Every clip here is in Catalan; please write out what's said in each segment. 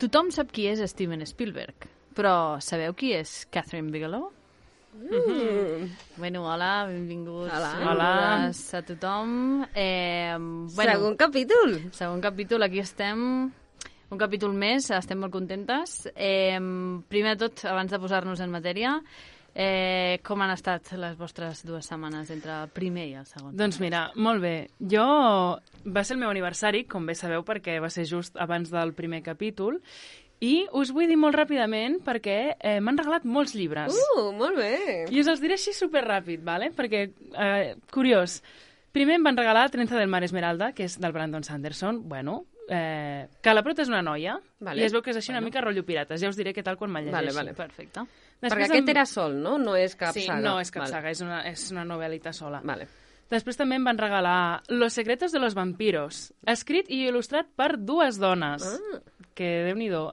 Tothom sap qui és Steven Spielberg, però sabeu qui és Catherine Bigelow? Bueno, hola, benvinguts. Hola a tothom. Segon capítol. Segon capítol, aquí estem. Un capítol més, estem molt contentes. Primer de tot, abans de posar-nos en matèria, com han estat les vostres 2 setmanes entre el primer i el segon? Doncs mira, molt bé. Va ser el meu aniversari, com bé sabeu, perquè va ser just abans del primer capítol, i us vull dir molt ràpidament perquè m'han regalat molts llibres. Molt bé. I us els diré així superràpid, ¿vale? Perquè, curiós, primer em van regalar Trenza del Mar Esmeralda, que és del Brandon Sanderson, bueno, que la prota és una noia, i es veu que és així una mica rotllo pirates. Ja us diré què tal quan me'l llegeixi. Vale. Perfecte. Perquè aquest era sol, no? No és cap saga. Sí, no és cap saga, és una novel·lita sola. Vale. Després també em van regalar Los secretos de los vampiros, escrit i il·lustrat per 2 dones. Que déu-n'hi-do.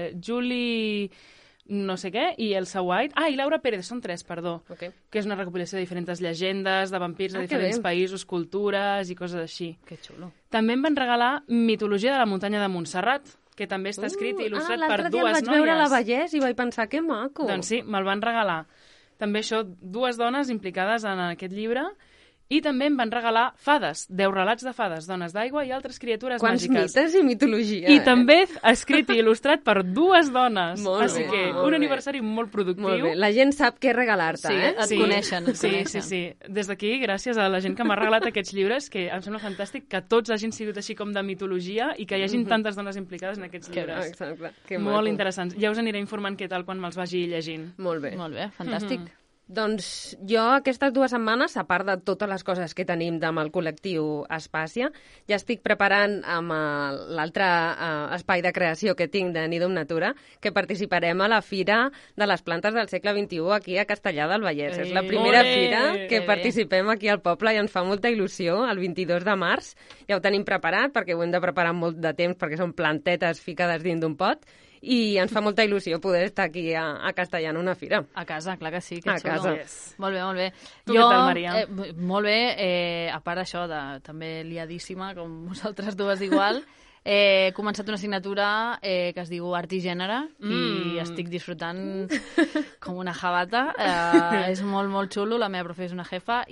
Julie no sé què i Elsa White. I Laura Pérez, són 3, perdó. Okay. Que és una recopilació de diferents llegendes, de vampirs de diferents països, cultures i coses així. Que xulo. També em van regalar Mitologia de la muntanya de Montserrat, que també està escrit i il·lustrat per 2 noies. L'altre dia el vaig veure a la Vallès i vaig pensar, que maco. Doncs sí, me'l van regalar. També això, 2 dones implicades en aquest llibre. I també em van regalar fades, 10 relats de fades, dones d'aigua i altres criatures màgiques. Quants mites i mitologia. I també escrit i il·lustrat per 2 dones. Molt Així bé, que un aniversari molt productiu. Molt bé. La gent sap què regalar-te, et coneixen. Sí. Des d'aquí, gràcies a la gent que m'ha regalat aquests llibres, que em sembla fantàstic que tots hagin sigut així com de mitologia i que hi hagin tantes dones implicades en aquests llibres. Exacte. Molt interessants. Ja us aniré informant què tal quan me'ls vagi llegint. Molt bé. Molt bé, fantàstic. Doncs jo aquestes 2 setmanes, a part de totes les coses que tenim amb el col·lectiu Espàcia, ja estic preparant amb l'altre espai de creació que tinc de Nidum Natura, que participarem a la Fira de les Plantes del segle XXI aquí a Castellar del Vallès. És la primera fira que participem aquí al poble i ens fa molta il·lusió, el 22 de març. Ja ho tenim preparat perquè ho hem de preparar molt de temps perquè són plantetes ficades dins d'un pot i ens fa molta il·lusió poder estar aquí a Castellar en una fira. A casa, clar que sí, que xulo. A casa. Yes. Molt bé, molt bé. Tu què tal, Maria? Molt bé, a part d'això, també liadíssima, com vosaltres 2 igual, he començat una assignatura que es diu Art i Gènere i estic disfrutant com una jabata. És molt, molt xulo, la meva profe és una jefa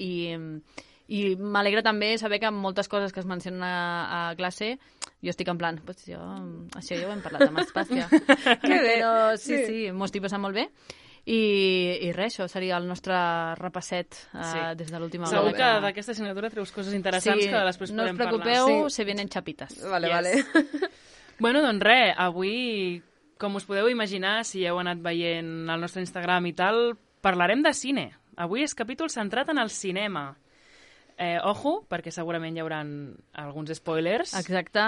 i m'alegra també saber que moltes coses que es mencionen a classe jo estic en plan, pues això ja ho hem parlat amb Espàcia. Que bé. Però sí, m'ho estic passant molt bé. I res, això seria el nostre repasset des de l'última hora. Segur que d'aquesta assignatura treus coses interessants que després podem parlar. No us preocupeu, se vienen chapitas. Vale. Bueno, doncs res, avui, com us podeu imaginar, si heu anat veient el nostre Instagram i tal, parlarem de cine. Avui és capítol centrat en el cinema. Ojo, perquè segurament hi haurà alguns spoilers. Exacte.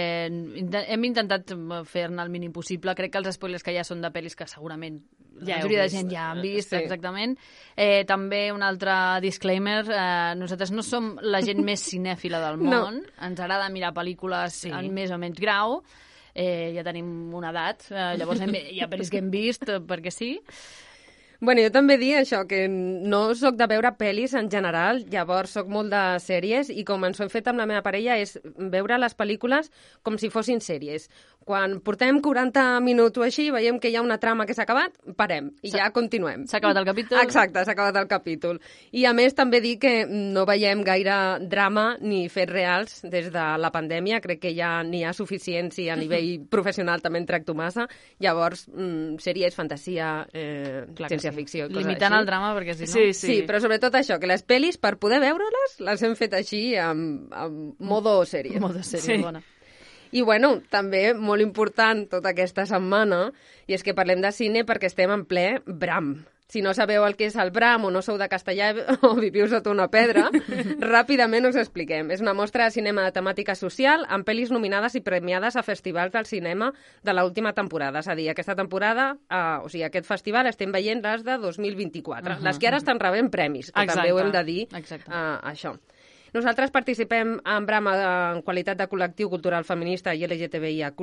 Hem intentat fer-ne el mínim possible. Crec que els spoilers que hi ha són de pel·lis que segurament la majoria de gent ja han vist, exactament. També un altre disclaimer. Nosaltres no som la gent més cinèfila del món. Ens agrada mirar pel·lícules en més o menys grau. Ja tenim una edat. Llavors hi ha pel·lis que hem vist perquè sí. Bueno, jo també dic això, que no sóc de veure pel·lis en general, llavors sóc molt de sèries i com ens ho hem fet amb la meva parella és veure les pel·lícules com si fossin sèries. Quan portem 40 minuts o així, veiem que hi ha una trama que s'ha acabat, parem i ja continuem. S'ha acabat el capítol. Exacte, s'ha acabat el capítol. I a més també dic que no veiem gaire drama ni fets reals des de la pandèmia, crec que ja n'hi ha suficients i a nivell professional també en tracto massa, llavors sèries, fantasia, ciència-ficció. Limitant el drama, perquè si no... Sí, però sobretot això, que les pel·lis, per poder veure-les, les hem fet així amb modo sèrie. Modo sèrie, bona. I, bueno, també molt important tota aquesta setmana, i és que parlem de cine perquè estem en ple Bram. Si no sabeu el que és el Bram o no sou de Castellar o viviu sota una pedra, ràpidament us expliquem. És una mostra de cinema de temàtica social amb pel·lis nominades i premiades a festivals del cinema de l'última temporada. És a dir, aquesta temporada, aquest festival, estem veient les de 2024. Les que ara estan rebent premis, que també ho hem de dir això. Nosaltres participem en Bram en qualitat de col·lectiu cultural feminista i LGTBIA+,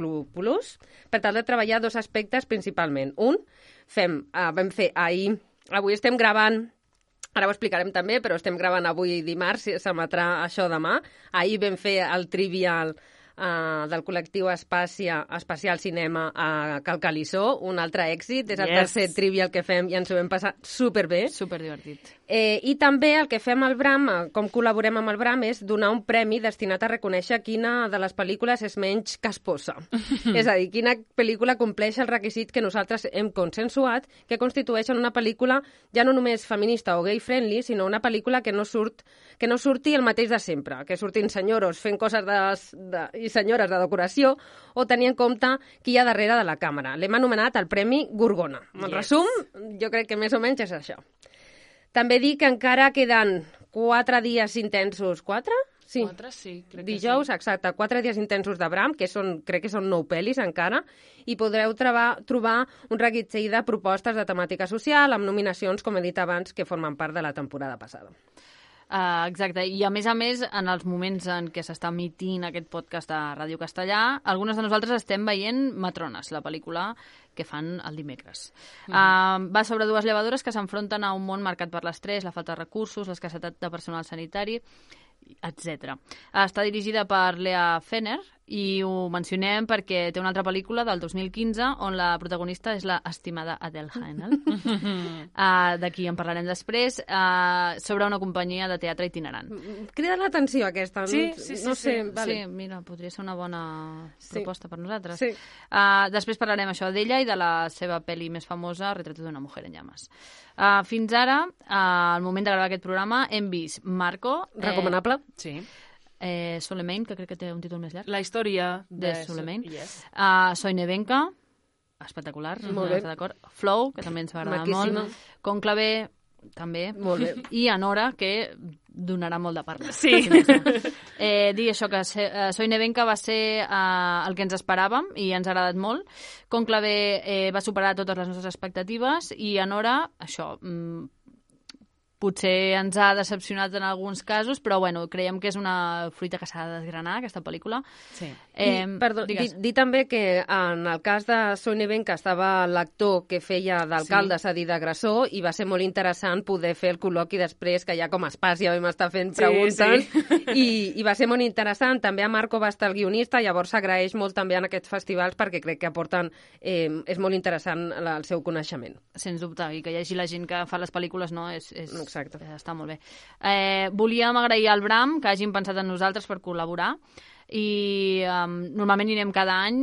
per tal de treballar 2 aspectes principalment. Un, vam fer ahir, avui estem gravant, ara ho explicarem també, però estem gravant avui dimarts, s'emetrà això demà. Ahir vam fer el trivial del col·lectiu Espacial Cinema a Calcalissó, un altre èxit, és el tercer trivial que fem i ens ho vam passar superbé. Superdivertit. I també el que fem al BRAM, com col·laborem amb el BRAM, és donar un premi destinat a reconèixer quina de les pel·lícules és menys casposa. És a dir, quina pel·lícula compleix el requisit que nosaltres hem consensuat, que constitueixen una pel·lícula ja no només feminista o gay-friendly, sinó una pel·lícula que no surti el mateix de sempre, que surtin senyoros fent coses i senyores de decoració o tenir en compte qui hi ha darrere de la càmera. L'hem anomenat el Premi Gorgona. En resum, jo crec que més o menys és això. També dic que encara queden 4 dies intensos. 4? Sí. 4, sí, crec Dijous, que sí. Exacte, 4 dies intensos de BRAM, que crec que són 9 pel·lis encara, i podreu trobar un reguitzell de propostes de temàtica social amb nominacions, com he dit abans, que formen part de la temporada passada. Exacte, i a més, en els moments en què s'està emitint aquest podcast a Ràdio Castellà, algunes de nosaltres estem veient Matrones, la pel·lícula que fan el dimecres. Va sobre 2 llevadores que s'enfronten a un món marcat per l'estrès, la falta de recursos, l'escassetat de personal sanitari, etc. Està dirigida per Lea Fenner i ho mencionem perquè té una altra pel·lícula del 2015 on la protagonista és la estimada Adele Haenel. D'aquí en parlarem després, sobre una companyia de teatre itinerant. Crida l'atenció aquesta. Sí. No sé, vale. Sí, mira, podria ser una bona proposta per nosaltres. Sí. Després parlarem això d'ella i de la seva pel·li més famosa, Retrato d'una mujer en llamas. Fins ara, al moment de gravar aquest programa, hem vist Marco. Recomanable. Sí. Soleimane, que crec que té un títol més llarg. La història de Soleimane. Yes. Soy Nevenka, espectacular. Molt bé. D'acord. Flow, que també ens va agradar molt. Conclave, també. Molt bé. I Anora, que donarà molt de parla. Sí. Dir això, que Soy Nevenka va ser el que ens esperàvem i ens ha agradat molt. Conclave va superar totes les nostres expectatives i Anora, això, potser ens ha decepcionat en alguns casos, però bueno, creiem que és una fruita que s'ha de desgranar, aquesta pel·lícula. Sí. Dir també que en el cas de Soy Nevenka estava l'actor que feia d'alcalde, és a dir, d'agressor, i va ser molt interessant poder fer el col·loqui després, que ja com a Espàcia vam estar fent preguntes, i va ser molt interessant. També a Marco va estar el guionista, llavors s'agraeix molt també en aquests festivals perquè crec que aporten, és molt interessant el seu coneixement. Sens dubte, i que hi hagi la gent que fa les pel·lícules, no? Exacte. Està molt bé. Volíem agrair al BRAM que hagin pensat en nosaltres per col·laborar i normalment hi anem cada any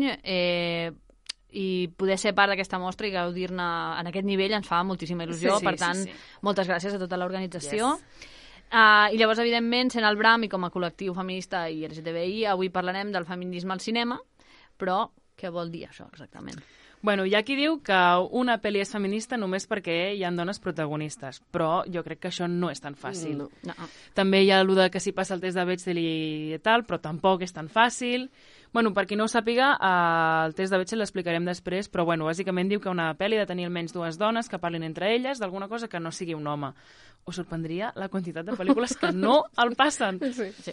i poder ser part d'aquesta mostra i gaudir-ne en aquest nivell ens fa moltíssima il·lusió. Per tant, moltes gràcies a tota l'organització. Yes. I llavors, evidentment, sent el BRAM i com a col·lectiu feminista i LGTBI, avui parlarem del feminisme al cinema, però què vol dir això exactament? Bueno, hi ha qui diu que una pel·li és feminista només perquè hi ha dones protagonistes, però jo crec que això no és tan fàcil. No. També hi ha el de que si passa el test de Bechdel i tal, però tampoc és tan fàcil. Bueno, per qui no ho sàpiga, el test de Bechdel l'explicarem després, però bueno, bàsicament diu que una pel·li ha de tenir almenys 2 dones que parlin entre elles d'alguna cosa que no sigui un home. Us sorprendria la quantitat de pel·lícules que no el passen. Sí.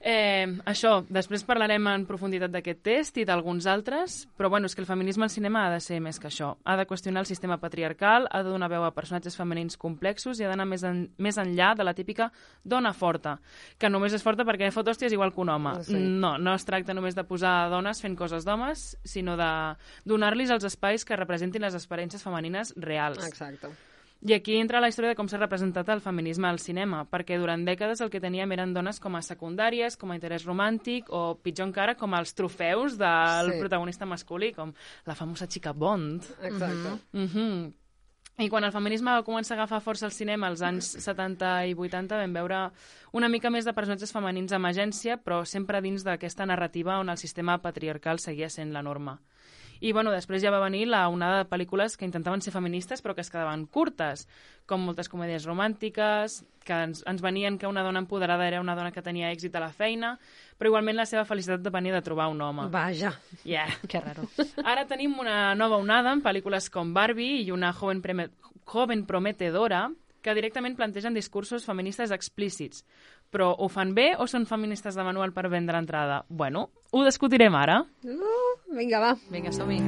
Això, després parlarem en profunditat d'aquest test i d'alguns altres, però bueno, és que el feminisme al cinema ha de ser més que això. Ha de qüestionar el sistema patriarcal, ha de donar veu a personatges femenins complexos i ha d'anar més enllà de la típica dona forta, que només és forta perquè fot hòsties igual que un home. Sí. No es tracta només de posar dones fent coses d'homes, sinó de donar-los els espais que representin les experiències femenines reals. Exacte. I aquí entra la història de com s'ha representat el feminisme al cinema, perquè durant dècades el que teníem eren dones com a secundàries, com a interès romàntic, o pitjor encara, com els trofeus del protagonista masculí, com la famosa xica Bond. Exacte. I quan el feminisme va començar a agafar força al cinema als anys 70 i 80 vam veure una mica més de personatges femenins amb agència, però sempre dins d'aquesta narrativa on el sistema patriarcal seguia sent la norma. I bueno, després ja va venir la onada de pel·lícules que intentaven ser feministes però que es quedaven curtes, com moltes comèdies romàntiques, que ens venien que una dona empoderada era una dona que tenia èxit a la feina, però igualment la seva felicitat depenia de trobar un home. Vaja. Yeah. Que raro. Ara tenim una nova onada en pel·lícules com Barbie i una joven prometedora que directament plantegen discursos feministes explícits. Però ho fan bé o són feministes de manual per vendre entrada? Bueno, ho discutirem ara. Vinga, va. Vinga, som-hi.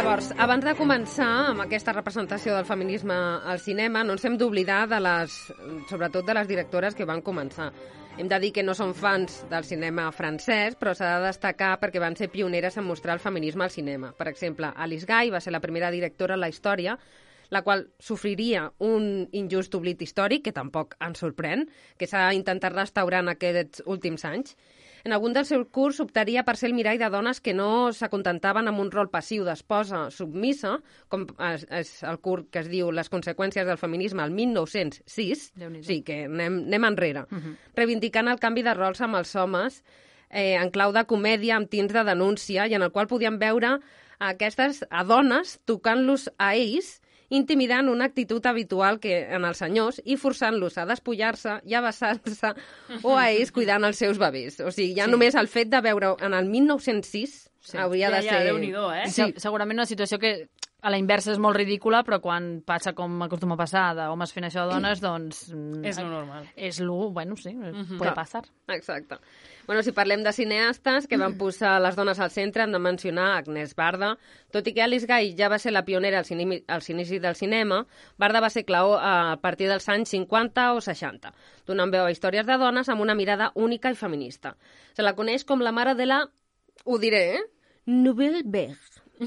Llavors, abans de començar amb aquesta representació del feminisme al cinema, no ens hem d'oblidar sobretot de les directores que van començar. Hem de dir que no són fans del cinema francès, però s'ha de destacar perquè van ser pioneres en mostrar el feminisme al cinema. Per exemple, Alice Guy va ser la primera directora en la història, la qual sofriria un injust oblit històric, que tampoc ens sorprèn, que s'ha intentat restaurar en aquests últims anys. En algun dels seus curts optaria per ser el mirall de dones que no s'acontentaven amb un rol passiu d'esposa submissa, com és el curt que es diu Les conseqüències del feminisme al 1906, sí, que anem enrere, reivindicant el canvi de rols amb els homes en clau de comèdia amb tints de denúncia i en el qual podíem veure aquestes dones tocant-los a ells, intimidant una actitud habitual que en els senyors i forçant-los a despullar-se i a vessar-se o a ells cuidant els seus bebès. O sigui, ja només el fet de veure en el 1906 hauria de ser... Ja, Déu-n'hi-do, Sí, segurament una situació que a la inversa és molt ridícula, però quan passa com acostuma a passar d'homes fent això a dones, doncs... És lo normal. És lo... Bueno, sí, puede passar. Exacte. Bueno, si parlem de cineastes que van posar les dones al centre, hem de mencionar Agnès Varda. Tot i que Alice Guy ja va ser la pionera als inicis del cinema, Varda va ser clau a partir dels anys 50 o 60, donant veu a històries de dones amb una mirada única i feminista. Se la coneix com la mare de la... Ho diré, Nouvelle Vague.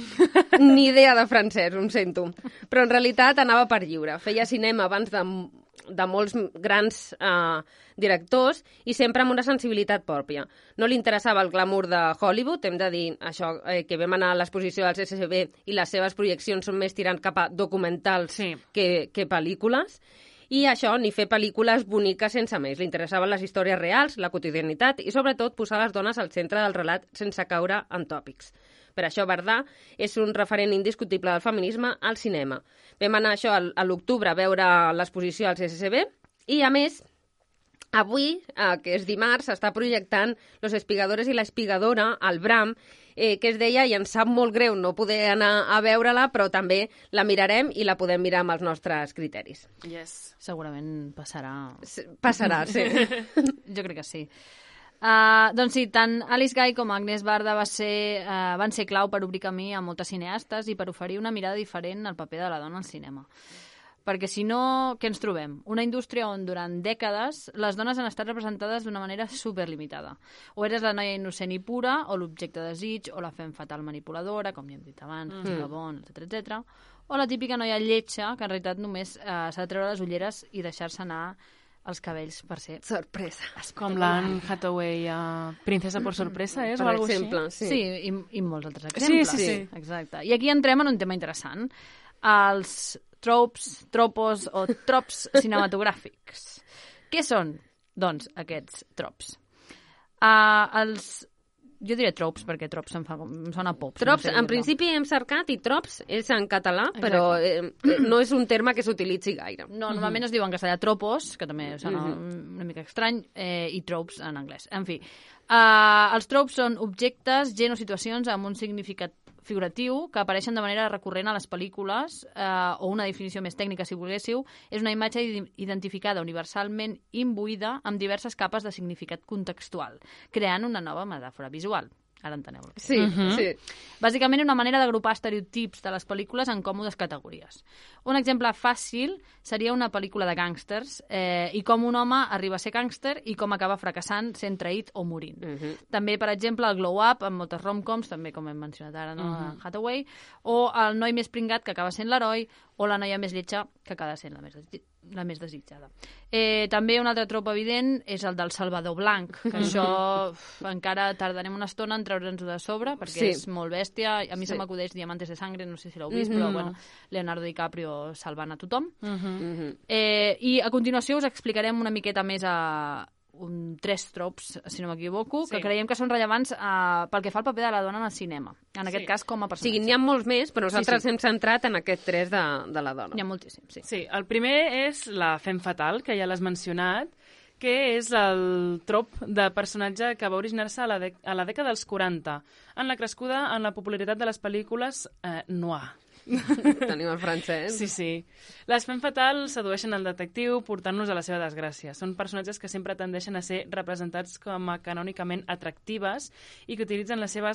Ni idea de francès, ho sento. Però en realitat anava per lliure. Feia cinema abans de molts grans directors i sempre amb una sensibilitat pròpia. No li interessava el glamour de Hollywood, hem de dir això, que vam anar a l'exposició del CCCB i les seves projeccions són més tirant cap a documentals que pel·lícules. I això, ni fer pel·lícules boniques sense més. Li interessaven les històries reals, la quotidianitat i, sobretot, posar les dones al centre del relat sense caure en tòpics. Per això, Varda és un referent indiscutible del feminisme al cinema. Vam anar això a l'octubre a veure l'exposició al CCCB i, a més, avui, que és dimarts, s'està projectant Los Espigadores i la Espigadora al Bram, que es deia, i ens sap molt greu no poder anar a veure-la, però també la mirarem i la podem mirar amb els nostres criteris. Yes. Segurament passarà. Passarà, sí. Jo crec que sí. Doncs sí, tant Alice Guy com Agnès Varda van ser clau per obrir camí a moltes cineastes i per oferir una mirada diferent al paper de la dona al cinema. Perquè si no, què ens trobem? Una indústria on durant dècades les dones han estat representades d'una manera superlimitada. O eres la noia innocent i pura, o l'objecte de desig, o la femme fatal manipuladora, com ja hem dit abans, Gabon, etc. O la típica noia lletja, que en realitat només s'ha de treure les ulleres i deixar-se anar els cabells per ser... Sorpresa. Com l'Anne Hathaway a Princesa por sorpresa, és? Per o alguna exemple, així? sí. Sí, i molts altres exemples. Sí. Exacte. I aquí entrem en un tema interessant. Els tropos o trops cinematogràfics. Què són, doncs, aquests trops? Jo diré tropes, perquè trops em sona pops. Trops, en principi hem cercat, i trops és en català, però no és un terme que s'utilitzi gaire. No, normalment es diu en castellà tropos, que també sona una mica estrany, i tropes en anglès. En fi, els tropes són objectes, gent o situacions amb un significat figuratiu que apareixen de manera recurrent a les pel·lícules, o una definició més tècnica, si volguéssiu, és una imatge identificada universalment imbuïda amb diverses capes de significat contextual, creant una nova metàfora visual. Ara enteneu. Sí, sí. Bàsicament, una manera d'agrupar estereotips de les pel·lícules en còmodes categories. Un exemple fàcil seria una pel·lícula de gàngsters i com un home arriba a ser gàngster i com acaba fracassant, sent traït o morint. També, per exemple, el glow up, amb moltes rom-coms, també com hem mencionat ara, no? Hathaway, o el noi més pringat, que acaba sent l'heroi, o la noia més lletja, que acaba sent la més desitjada. També un altre trop evident és el del Salvador Blanc, que això encara tardarem una estona en treure'ns-ho de sobre, perquè és molt bèstia. A mi se m'acudeix Diamantes de Sangre, no sé si l'heu vist, però bueno, Leonardo DiCaprio salvant a tothom. I a continuació us explicarem una miqueta més tres tropes, si no m'equivoco, que creiem que són rellevants pel que fa al paper de la dona en el cinema. En aquest cas, com a personatge. Sí, n'hi ha molts més, però nosaltres hem centrat en aquest tres de la dona. N'hi ha moltíssim, sí. Sí, el primer és la femme fatal, que ja l'has mencionat, que és el trop de personatge que va originar-se a la dècada dels 40, en la crescuda en la popularitat de les pel·lícules noir. Tenim el francès. Sí, sí. Les femme fatales sedueixen el detectiu portant-los a la seva desgràcia. Són personatges que sempre tendeixen a ser representats com a canònicament atractives i que utilitzen les seves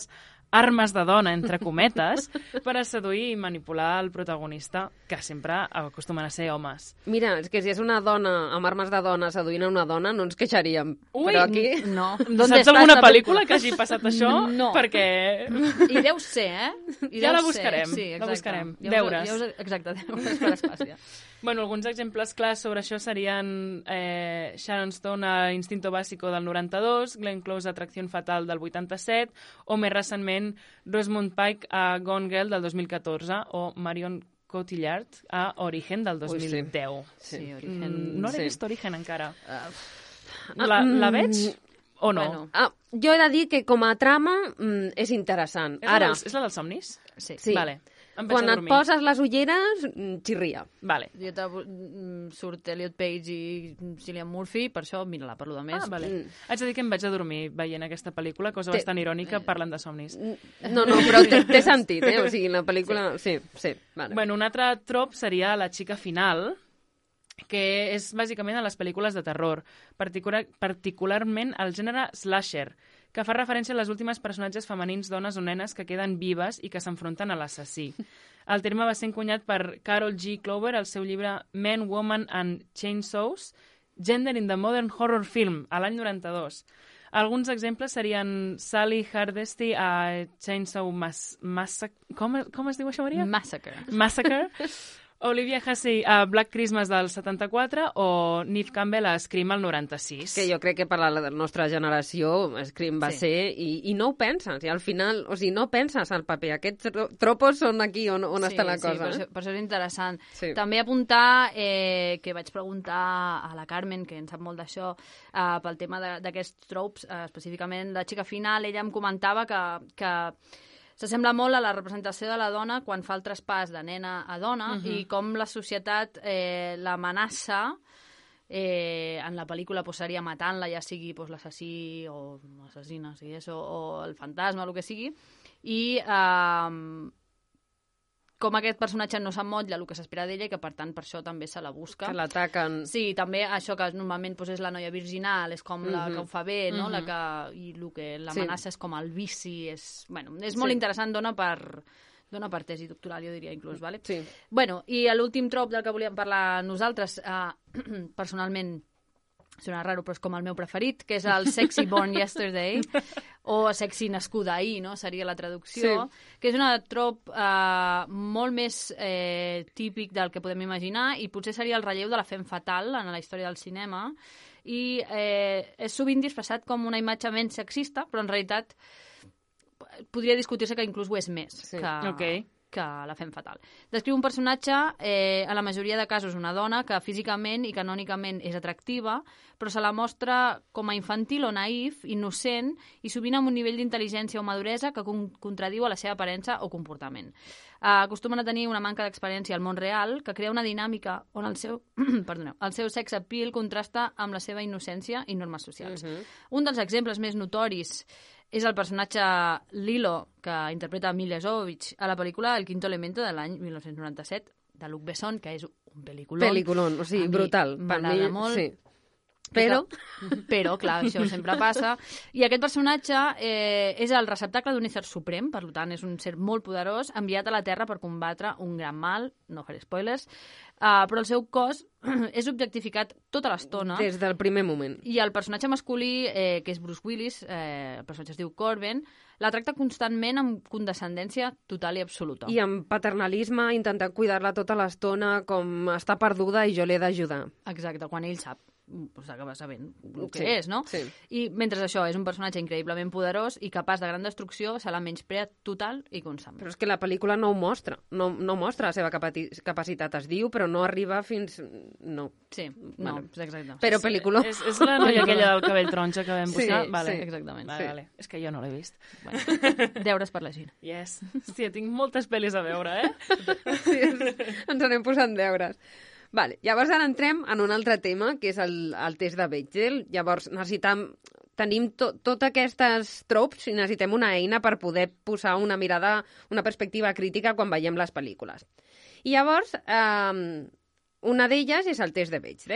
armes de dona, entre cometes, per a seduir i manipular el protagonista, que sempre acostumen a ser homes. Mira, és que si és una dona amb armes de dona seduint a una dona, no ens queixaríem. Ui, però aquí... No. Saps alguna pel·lícula que hagi passat això? No. Perquè... I deu ser, eh? I Ja deu la buscarem, ser. Sí, la buscarem. Deures. Deures. Exacte, deures per Espàcia. Bueno, alguns exemples clars sobre això serien Sharon Stone a Instinto Básico del 92, Glenn Close a Atracción Fatal del 87, o més recentment Rosamund Pike a Gone Girl del 2014, o Marion Cotillard a Origen del 2010. Sí, Origen. No l'he vist Origen encara. Ah, La veig o no? Bueno. Jo he de dir que com a trama és interessant. Ara, És la dels somnis? Sí. sí. Vale. Em vaig Quan a et dormir. poses les ulleres, xirria. Vale. Surt Elliot Page i Cillian Murphy, per això mira-la, per lo de més. Ah, vale. Haig de dir que em vaig a dormir veient aquesta pel·lícula, cosa bastant irònica, parlant de somnis. No, però té sentit, O sigui, la pel·lícula... Sí, vale. Bueno, un altre trop seria la xica final, que és bàsicament a les pel·lícules de terror, particularment al gènere slasher, que fa referència a les últimes personatges femenins, dones o nenes que queden vives i que s'enfronten a l'assassí. El terme va ser encunyat per Carol G. Clover al seu llibre Men, Woman and Chainsaws, Gender in the Modern Horror Film, a l'any 92. Alguns exemples serien Sally Hardesty a Chainsaw Massacre... Com es diu això, Maria? Massacre. Olivia Hussey a Black Christmas del 74 o Neve Campbell a Scream al 96. Que jo crec que per la nostra generació Scream va ser... I no ho penses. I al final, o sigui, no penses al paper. Aquests tropos són aquí on està la cosa. Sí, per això és interessant. Sí. També apuntar que vaig preguntar a la Carmen, que en sap molt d'això, pel tema d'aquests tropes, específicament la xica final, ella em comentava que s'assembla molt a la representació de la dona quan fa el traspàs de nena a dona i com la societat l'amenaça en la pel·lícula seria matant-la, ja sigui l'assassí o l'assassina, o el fantasma, el que sigui, i com aquest personatge no s'emmotlla el que s'espera d'ella i que, per tant, per això també se la busca. Que l'ataquen. Sí, també això que normalment és la noia virginal, és com la que ho fa bé, no? I el que l'amenaça és com el vici. És molt interessant, dona per tesi doctoral, jo diria, inclús, vale? Sí. Bueno, i l'últim trop del que volíem parlar nosaltres, personalment, sona raro, però és com el meu preferit, que és el Sexy Born Yesterday, o Sexy Nascuda Ahir, no? Seria la traducció, que és una trop molt més típic del que podem imaginar i potser seria el relleu de la femme fatal en la història del cinema i és sovint disfressat com una imatge menys sexista, però en realitat podria discutir-se que inclús ho és més que la femme fatal. Descriu un personatge, en la majoria de casos una dona, que físicament i canònicament és atractiva, però se la mostra com a infantil o naïf, innocent, i sovint amb un nivell d'intel·ligència o maduresa que contradiu a la seva aparença o comportament. Acostumen a tenir una manca d'experiència al món real que crea una dinàmica on el seu sex appeal contrasta amb la seva innocència i normes socials. Un dels exemples més notoris és el personatge Lilo, que interpreta Emilia Jovovich a la pel·lícula El quinto elemento de l'any 1997, de Luc Besson, que és un pel·lículon. Pel·lículon, o sigui, brutal. M'agrada molt. Sí. Però, clar, això sempre passa. I aquest personatge és el receptacle d'un ésser suprem, per tant, és un ser molt poderós, enviat a la Terra per combatre un gran mal, no faré spoilers, però el seu cos és objectificat tota l'estona. Des del primer moment. I el personatge masculí, que és Bruce Willis, el personatge es diu Corbin, la tracta constantment amb condescendència total i absoluta. I amb paternalisme, intentant cuidar-la tota l'estona, com està perduda i jo l'he d'ajudar. Exacte, quan ell sap. S'acaba sabent el que és, no? Sí. I mentre això és un personatge increïblement poderós i capaç de gran destrucció, se la menysprea total i constant. Però és que la pel·lícula no ho mostra. No mostra la seva capacitat, es diu, però no arriba fins... No. Sí, no, exacte. Però pel·lícula... És la noia aquella del cabell taronja que vam buscar? Sí, vale. sí. Exactament. Vale. És que jo no l'he vist. Bueno, deures per la Gina. Yes. Hòstia, tinc moltes pel·lis a veure, Sí, ens anem posant deures. Vale, llavors ara entrem en un altre tema, que és el test de Bechdel. Llavors tenim totes aquestes tropes i necessitem una eina per poder posar una mirada, una perspectiva crítica quan veiem les pel·lícules. I llavors, una d'elles és el test de Bechdel.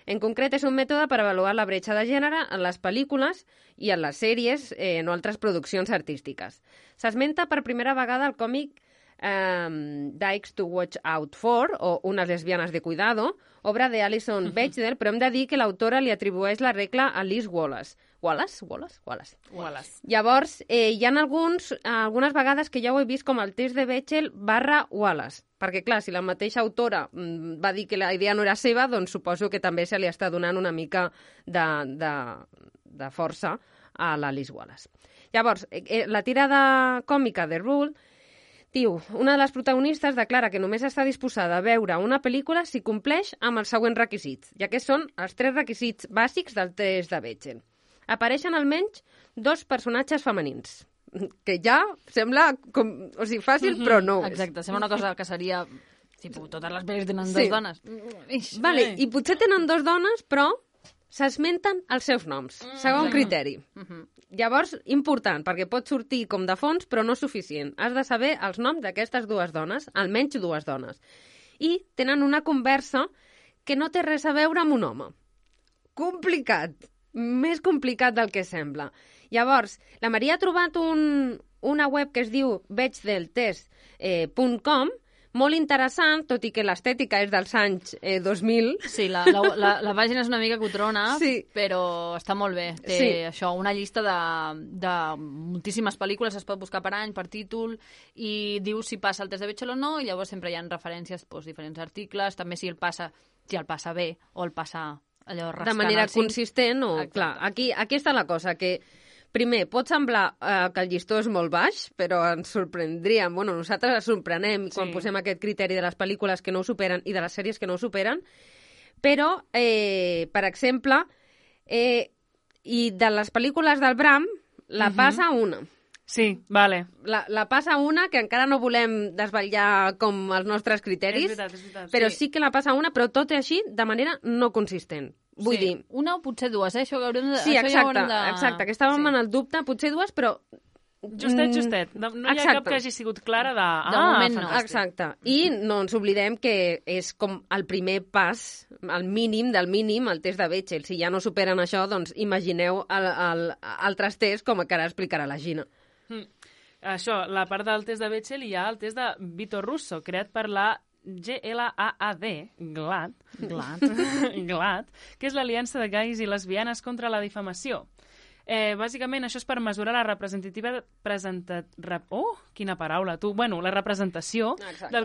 En concret, és un mètode per avaluar la bretxa de gènere en les pel·lícules i en les sèries, no altres produccions artístiques. S'esmenta per primera vegada el còmic Dykes to Watch Out For, o Unes lesbianes de cuidado, obra de Alison Bechdel, però hem de dir que l'autora li atribueix la regla a Liz Wallace. Wallace. Llavors, hi ha algunes vegades que ja ho he vist com el test de Bechdel / Wallace, perquè, clar, si la mateixa autora va dir que la idea no era seva, doncs suposo que també se li està donant una mica de força a la Liz Wallace. Llavors, la tirada còmica de Rule diu, una de les protagonistes declara que només està disposada a veure una pel·lícula si compleix amb els següents requisits, ja que són els 3 requisits bàsics del test de Bechdel. Apareixen almenys 2 personatges femenins, que ja sembla fàcil, però no ho és. Exacte, sembla una cosa que seria... Tipo, totes les pel·lis tenen 2 dones. Vale, i potser tenen 2 dones, però s'esmenten els seus noms, segon criteri. Llavors, important, perquè pot sortir com de fons, però no suficient. Has de saber els noms d'aquestes 2 dones, almenys 2 dones. I tenen una conversa que no té res a veure amb un home. Complicat. Més complicat del que sembla. Llavors, la Maria ha trobat una web que es diu bechdel-test.com, molt interessant, tot i que l'estètica és dels anys 2000. Sí, la pàgina és una mica cutrona, sí, però està molt bé. Té això, una llista de moltíssimes pel·lícules, es pot buscar per any, per títol, i diu si passa el test de Bechdel o no, i llavors sempre hi ha referències, diferents articles, també si el passa bé o el passa allò rascant. De manera consistent, o... Clar, aquí està la cosa, que primer, pot semblar que el llistó és molt baix, però ens sorprendríem. Bueno, nosaltres ens sorprenem quan posem aquest criteri de les pel·lícules que no ho superen i de les sèries que no ho superen, però, per exemple, i de les pel·lícules del Bram, la passa una. Sí, vale. La passa una, que encara no volem desvetllar com els nostres criteris, és veritat. Però sí que la passa una, però tot i així, de manera no consistent. Vull dir... Una o potser 2, això que haurem de... Sí, exacte, que estàvem en el dubte, potser 2, però... Justet. No hi ha cap que hagi sigut clara de... De moment no. Exacte. I no ens oblidem que és com el primer pas, el mínim del mínim, el test de Bechdel. Si ja no superen això, doncs imagineu altres tests, com que ara explicarà la Gina. Això, la part del test de Bechdel, hi ha el test de Vito Russo, creat per la GLAAD, GLAAD, que és l'Aliança de Gais i Lesbianes contra la Difamació. Bàsicament, això és per mesurar la representativa... quina paraula, tu! Bueno, la representació del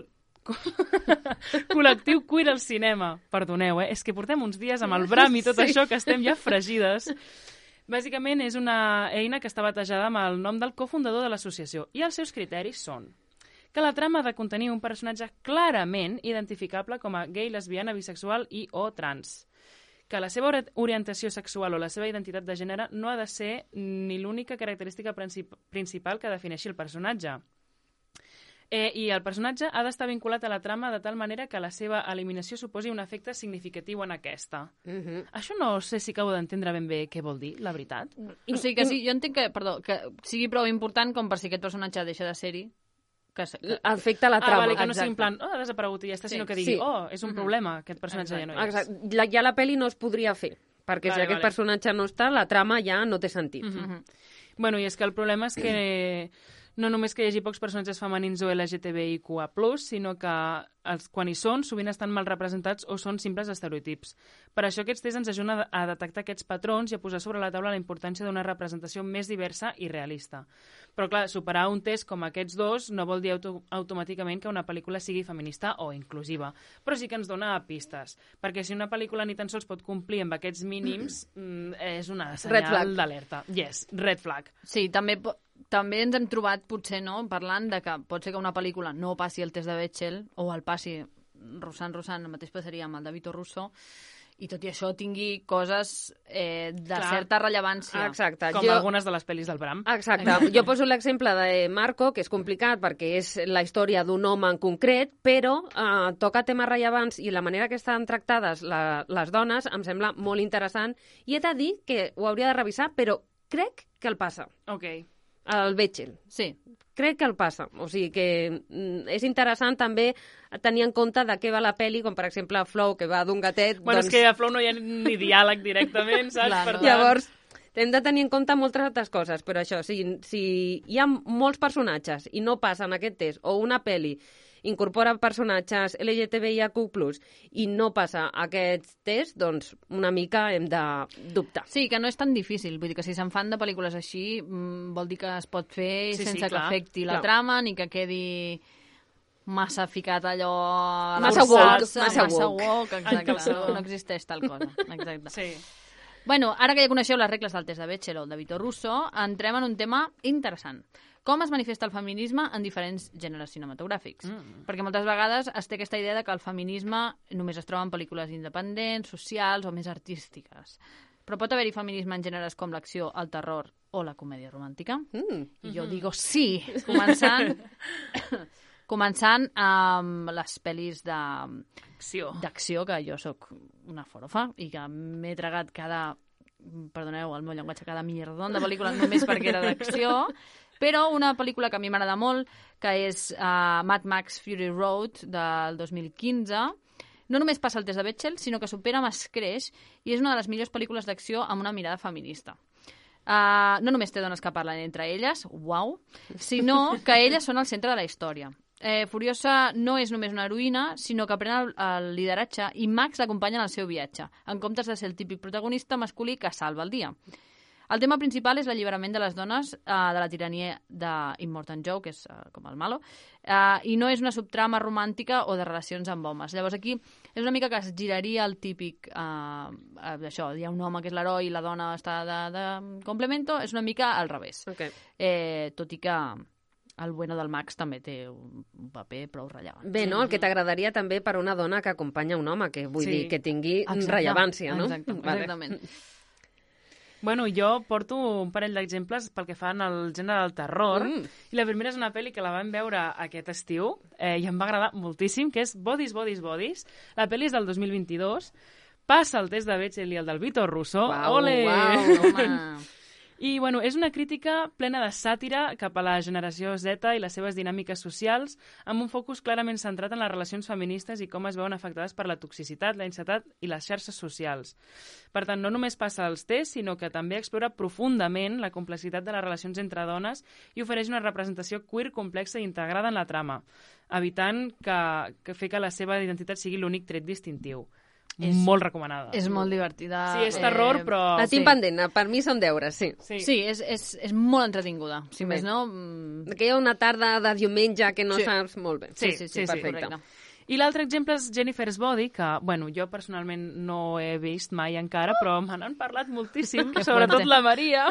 col·lectiu queer al cinema. Perdoneu, és que portem uns dies amb el Bram i tot això que estem ja fregides. Bàsicament, és una eina que està batejada amb el nom del cofundador de l'associació, i els seus criteris són que la trama ha de contenir un personatge clarament identificable com a gay, lesbiana, bisexual i o trans, que la seva orientació sexual o la seva identitat de gènere no ha de ser ni l'única característica principal que defineixi el personatge. I el personatge ha d'estar vinculat a la trama de tal manera que la seva eliminació suposi un efecte significatiu en aquesta. Això no sé si acabo d'entendre ben bé què vol dir, la veritat. O sigui que sí, jo entenc que sigui prou important com per si aquest personatge deixa de ser-hi, afecta la trama. Vale, que no sigui en plan, ha desaparegut i ja està, sinó que digui, és un problema, aquest personatge ja no hi és. Exacte. Ja la pel·li no es podria fer, perquè si aquest personatge no està, la trama ja no té sentit. Bueno, i és que el problema és que no només que hi hagi pocs personatges femenins o LGTBIQA+, sinó que quan hi són, sovint estan mal representats o són simples estereotips. Per això aquests tests ens ajuden a detectar aquests patrons i a posar sobre la taula la importància d'una representació més diversa i realista. Però, clar, superar un test com aquests dos no vol dir automàticament que una pel·lícula sigui feminista o inclusiva, però sí que ens dona pistes, perquè si una pel·lícula ni tan sols pot complir amb aquests mínims, és una senyal d'alerta. Yes, red flag. Sí, també ens hem trobat, potser, no?, parlant de que pot ser que una pel·lícula no passi el test de Bechdel, o el passi Rosan, el mateix passaria amb el de Vito Russo, i tot i això tingui coses de certa rellevància. Exacte. Com algunes de les pel·lis del Bram. Exacte. Jo poso l'exemple de Marco, que és complicat perquè és la història d'un home en concret, però toca temes rellevants i la manera que estan tractades les dones em sembla molt interessant, i he de dir que ho hauria de revisar, però crec que el passa. Ok. el Bechdel. Sí. Crec que el passa. O sigui que és interessant també tenir en compte de què va la pel·li, com per exemple Flow, que va d'un gatet. Bueno, és que a Flow no hi ha ni diàleg directament, saps? Clar, no. Per tant... Llavors, hem de tenir en compte moltes altres coses, però això, si hi ha molts personatges i no passen aquest test, o una pel·li incorpora personatges LGTBIQ+, i no passa aquest test, doncs una mica hem de dubtar. Sí, que no és tan difícil. Vull dir que si se'n fan de pel·lícules així, vol dir que es pot fer Sí, sense que clar. afecti la Clar. trama ni que quedi massa ficat allò... a Massa forçar-se, woke, massa massa woke. woke, exacte. calçador. No existeix tal cosa. Exacte. Sí. Bueno, ara que ja coneixeu les regles del test de Bechdel o de Vito Russo, entrem en un tema interessant. Com es manifesta el feminisme en diferents gèneres cinematogràfics? Perquè moltes vegades es té aquesta idea de que el feminisme només es troba en pel·lícules independents, socials o més artístiques. Però pot haver-hi feminisme en gèneres com l'acció, el terror o la comèdia romàntica? I jo digo sí, començant amb les pel·lis d'acció, que jo sóc una forofa i que m'he tragat perdoneu el meu llenguatge, cada mierdón de pel·lícules només perquè era d'acció, però una pel·lícula que a mi m'agrada molt, que és Mad Max Fury Road del 2015, no només passa el test de Bechdel, sinó que supera amb escreix i és una de les millors pel·lícules d'acció amb una mirada feminista. No només té dones que parlen entre elles, uau, sinó que elles són el centre de la història. Furiosa no és només una heroïna, sinó que pren el lideratge i Max l'acompanya en el seu viatge, en comptes de ser el típic protagonista masculí que salva el dia. El tema principal és l'alliberament de les dones de la tirania d'Immortan Joe, que és com el malo, i no és una subtrama romàntica o de relacions amb homes. Llavors aquí és una mica que es giraria el típic d'això, hi ha un home que és l'heroi i la dona està de complemento, és una mica al revés. Okay. Tot i que el bueno del Max també té un paper prou rellevant. Bé, no? El que t'agradaria també per una dona que acompanya un home, que vull dir que tingui rellevància, no? Exacte, exactament. Bueno, jo porto un parell d'exemples pel que fa al gènere del terror, i la primera és una pel·li que la vam veure aquest estiu, i em va agradar moltíssim, que és Bodies, Bodies, Bodies. La pel·li és del 2022, passa el test de Bechdel i el del Vito Russo. Uau, Ole! uau, home. I, bueno, és una crítica plena de sàtira cap a la generació Z i les seves dinàmiques socials, amb un focus clarament centrat en les relacions feministes i com es veuen afectades per la toxicitat, la insietat i les xarxes socials. Per tant, no només passa els tests, sinó que també explora profundament la complexitat de les relacions entre dones i ofereix una representació queer complexa i integrada en la trama, evitant que fer que la seva identitat sigui l'únic tret distintiu. Molt recomanada. És molt divertida. Sí, és terror, però... La tinc pendent, per mi són deures, sí. Sí, és molt entretinguda, si més no... Que hi ha una tarda de diumenge que no Sí. saps molt bé. Sí, perfecte. correcte. I l'altre exemple és Jennifer's Body, que, bueno, jo personalment no he vist mai encara, però me n'han parlat moltíssim, sobretot la Maria.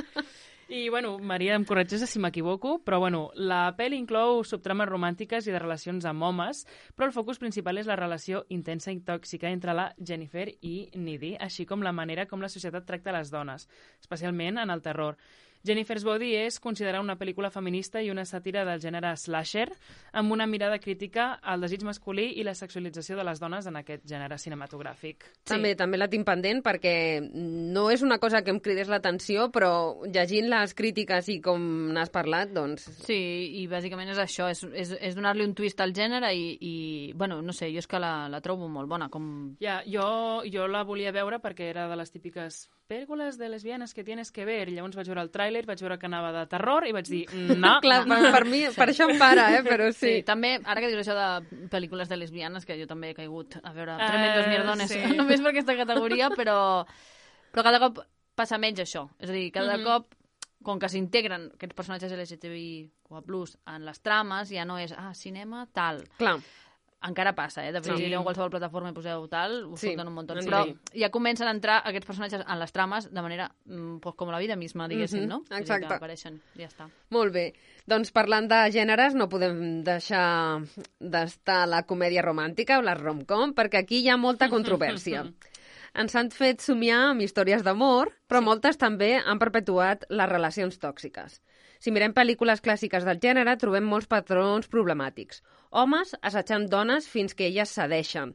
I, bueno, Maria, em corregeix si m'equivoco, però, bueno, la pel·li inclou subtrames romàntiques i de relacions amb homes, però el focus principal és la relació intensa i tòxica entre la Jennifer i Needy, així com la manera com la societat tracta les dones, especialment en el terror. Jennifer's Body és considerada una pel·lícula feminista i una sàtira del gènere slasher, amb una mirada crítica al desig masculí i la sexualització de les dones en aquest gènere cinematogràfic. També la tinc pendent perquè no és una cosa que em cridés l'atenció, però llegint les crítiques i com n'has parlat, doncs... Sí, i bàsicament és això, és donar-li un twist al gènere i bueno, no sé, jo és que la trobo molt bona. Ja, jo la volia veure perquè era de les típiques pel·lícules de lesbianes que tienes que ver, i llavors vaig veure el tràiler, vaig veure que anava de terror i vaig dir, no. Clar, per mi, per això em para, però sí. Sí, també, ara que dius això de pel·lícules de lesbianes, que jo també he caigut a veure tremendos mierdones, sí. només per aquesta categoria, però cada cop passa menys això. És a dir, cada cop, com que s'integren aquests personatges LGTBI+, en les trames, ja no és, cinema, tal. Clar. Encara passa, de fet, si aneu a qualsevol plataforma i poseu tal, us surten un munt. Sí. Però ja comencen a entrar aquests personatges en les trames de manera, pues, com la vida misma, diguéssim, no? Exacte. Que apareixen, ja està. Molt bé. Doncs parlant de gèneres, no podem deixar d'estar la comèdia romàntica o la rom-com, perquè aquí hi ha molta controvèrsia. Ens han fet somiar amb històries d'amor, però moltes també han perpetuat les relacions tòxiques. Si mirem pel·lícules clàssiques del gènere, trobem molts patrons problemàtics. Homes assetjant dones fins que elles cedeixen.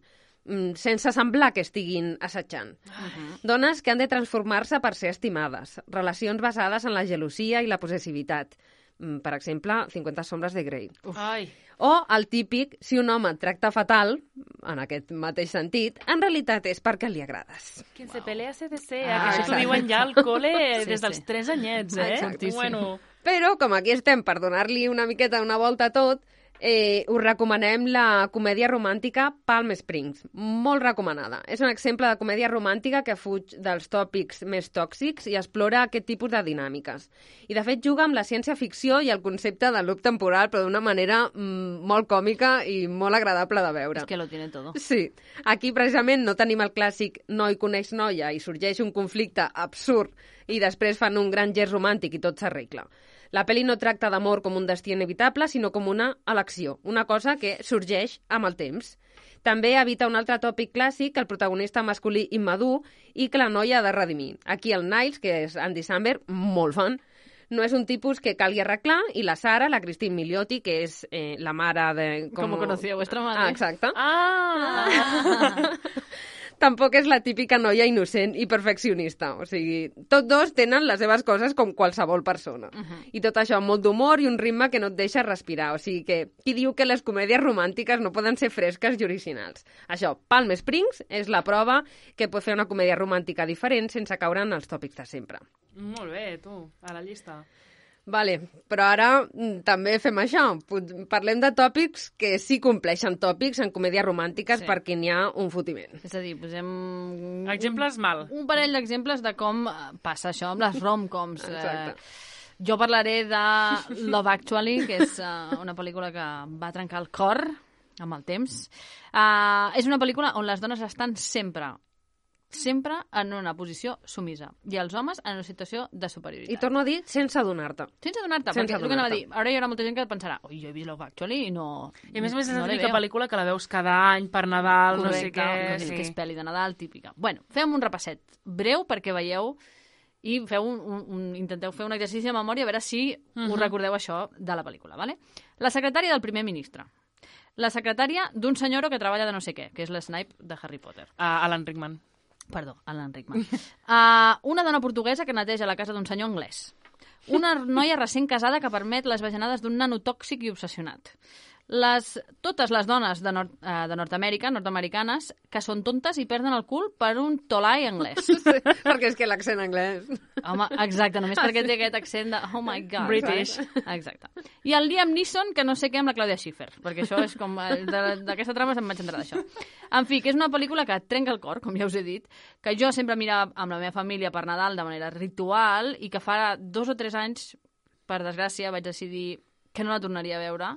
sense semblar que estiguin assetjant. Dones que han de transformar-se per ser estimades. Relacions basades en la gelosia i la possessivitat. Per exemple, 50 sombres de Grey. Ai, O el típic, si un home et tracta fatal, en aquest mateix sentit, en realitat és perquè li agrades. quien se pelea se desea, Ah, que això t'ho exacte. diuen ja al col·le Sí, des dels sí. 3 anyets, eh? Exactíssim. Bueno, Però, com aquí estem per donar-li una miqueta una volta a tot, us recomanem la comèdia romàntica Palm Springs. Molt recomanada. És un exemple de comèdia romàntica que fuig dels tòpics més tòxics i explora aquest tipus de dinàmiques. I, de fet, juga amb la ciència-ficció i el concepte de loop temporal, però d'una manera molt còmica i molt agradable de veure. És que lo tiene todo. Sí. Aquí, precisament, no tenim el clàssic noi coneix noia i sorgeix un conflicte absurd i després fan un gran gest romàntic i tot s'arregla. La pel·li no tracta d'amor com un destí inevitable, sinó com una elecció, una cosa que sorgeix amb el temps. També evita un altre tòpic clàssic, el protagonista masculí immadur i que la noia ha de redimir. Aquí el Niles, que és Andy Samberg, molt fan, no és un tipus que calgui arreglar, i la Sara, la Christine Milioti, que és la mare de... Com conocía vuestra madre. Ah, exacte. Tampoc és la típica noia innocent i perfeccionista. O sigui, tots dos tenen les seves coses com qualsevol persona. I tot això amb molt d'humor i un ritme que no et deixa respirar. O sigui que qui diu que les comèdies romàntiques no poden ser fresques i originals? Això, Palm Springs és la prova que pot fer una comèdia romàntica diferent sense caure en els tòpics de sempre. molt bé, tu, a la llista. Vale, però ara també fem això. Parlem de tòpics que sí compleixen tòpics en comèdies romàntiques Sí. perquè n'hi ha un fotiment. És a dir, posem... Exemples mal. Un parell d'exemples de com passa això amb les rom-coms. Exacte. Jo parlaré de Love Actually, que és una pel·lícula que va trencar el cor amb el temps. És una pel·lícula on les dones estan sempre en una posició sumisa i els homes en una situació de superioritat. I torno a dir, sense adonar-te. Sense adonar-te, Sense perquè el que anava a adonar-te. dir, ara hi haurà molta gent que pensarà oi, jo he vist Love Actually i no... I a més és no la la típica veo. pel·lícula que la veus cada any per Nadal, no sé què. Que és pel·li de Nadal típica. Bueno, fem un repasset breu perquè veieu i feu intenteu fer un exercici de memòria a veure si us recordeu això de la pel·lícula. Vale? La secretària del primer ministre. La secretària d'un senyoro que treballa de no sé què, que és l'Snipe de Harry Potter. Alan Rickman. Perdó, Alan Rickman. Una dona portuguesa que neteja la casa d'un senyor anglès. Una noia recent casada que permet les bajanades d'un nano tòxic i obsessionat. Totes les dones de Nord-Amèrica, nord-americanes, que són tontes i perden el cul per un tolai anglès. Sí, perquè és que l'accent anglès... Home, exacte, només perquè té aquest accent de oh my god. British. Exacte. I el Liam Neeson, que no sé què amb la Clàudia Schiffer, perquè això és com... D'aquesta trama se'n vaig entrar d'això. En fi, que és una pel·lícula que et trenca el cor, com ja us he dit, que jo sempre mirava amb la meva família per Nadal de manera ritual i que fa 2 o 3 anys, per desgràcia, vaig decidir que no la tornaria a veure,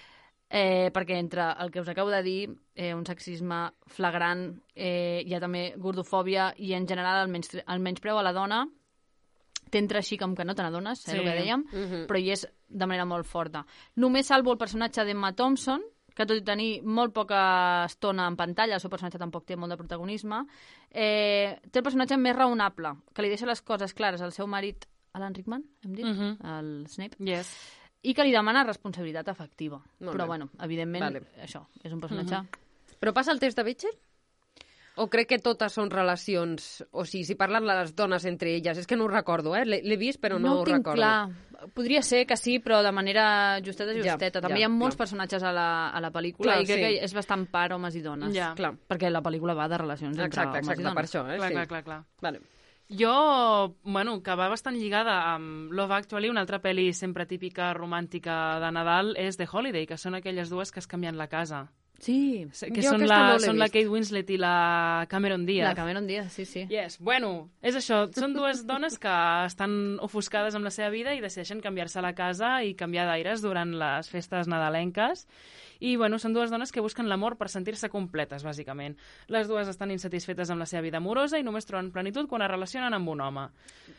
perquè entre el que us acabo de dir, un sexisme flagrant, hi ha també gordofòbia i en general el menyspreu a la dona, t'entra així com que no te n'adones, el que dèiem, però hi és de manera molt forta. Només salvo el personatge d'Emma Thompson, que tot i tenir molt poca estona en pantalla, el seu personatge tampoc té molt de protagonisme, té el personatge més raonable, que li deixa les coses clares al seu marit, Alan Rickman, hem dit? El Snape? Yes. I que li demana responsabilitat afectiva. Molt Però, bé. bueno, evidentment, Vale. això, és un personatge... Però passa el test de Bechdel? O crec que totes són relacions... O sigui, si parlen les dones entre elles... És que no ho recordo, L'he vist, però no ho ho tinc recordo. clar. Podria ser que sí, però de manera justeta. Ja, També ja, hi ha molts clar. personatges a la pel·lícula Clar, i crec sí. que és bastant part homes i dones. Ja. Clar. Perquè la pel·lícula va de relacions entre Exacte, homes i exacte, dones. per això, Clar, sí. clar. Vale. Jo, bueno, que va bastant lligada amb Love Actually, una altra pel·li sempre típica romàntica de Nadal és The Holiday, que són aquelles dues que es canvien la casa. Sí, Que Jo són aquesta no l'he són la vist. Kate Winslet i la Cameron Diaz. la Cameron Diaz, sí, sí. Yes, bueno, és això. Són dues dones que estan ofuscades amb la seva vida i decideixen canviar-se la casa i canviar d'aires durant les festes nadalenques. I, bueno, són dues dones que busquen l'amor per sentir-se completes, bàsicament. Les dues estan insatisfetes amb la seva vida amorosa i només troben plenitud quan es relacionen amb un home.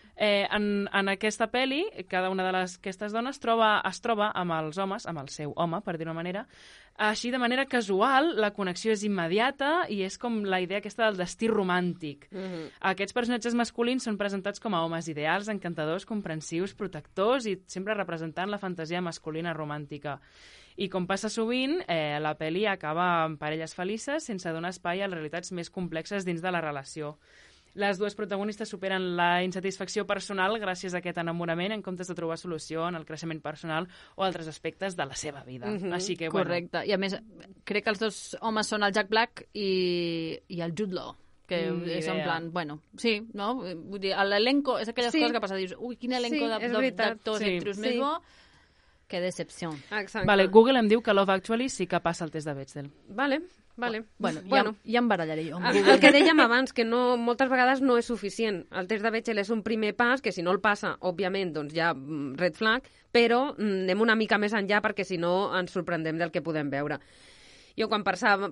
En aquesta pel·li, cada una d'aquestes dones es troba amb els homes, amb el seu home, per dir-ho manera, així de manera casual, la connexió és immediata i és com la idea aquesta del destí romàntic. Aquests personatges masculins són presentats com a homes ideals, encantadors, comprensius, protectors i sempre representant la fantasia masculina romàntica. I com passa sovint, la pel·li acaba amb parelles felices sense donar espai a les realitats més complexes dins de la relació. Les dues protagonistes superen la insatisfacció personal gràcies a aquest enamorament en comptes de trobar solució en el creixement personal o altres aspectes de la seva vida. Així que, bueno... Correcte. I a més, crec que els dos homes són el Jack Black i el Jude Law, que és en plan, bueno, sí, no? Vull dir, l'elenco, és aquelles coses que passa, dius, ui, quin elenco d'actors i actrius més bo, que decepció. Exacte. Vale, Google em diu que Love Actually sí que passa el test de Bechdel. Vale. Bueno. Ja em barallaré jo. El que dèiem abans, que no, moltes vegades no és suficient. El test de Bechdel és un primer pas, que si no el passa, òbviament, doncs ja red flag, però anem una mica més enllà perquè si no ens sorprendem del que podem veure. Jo quan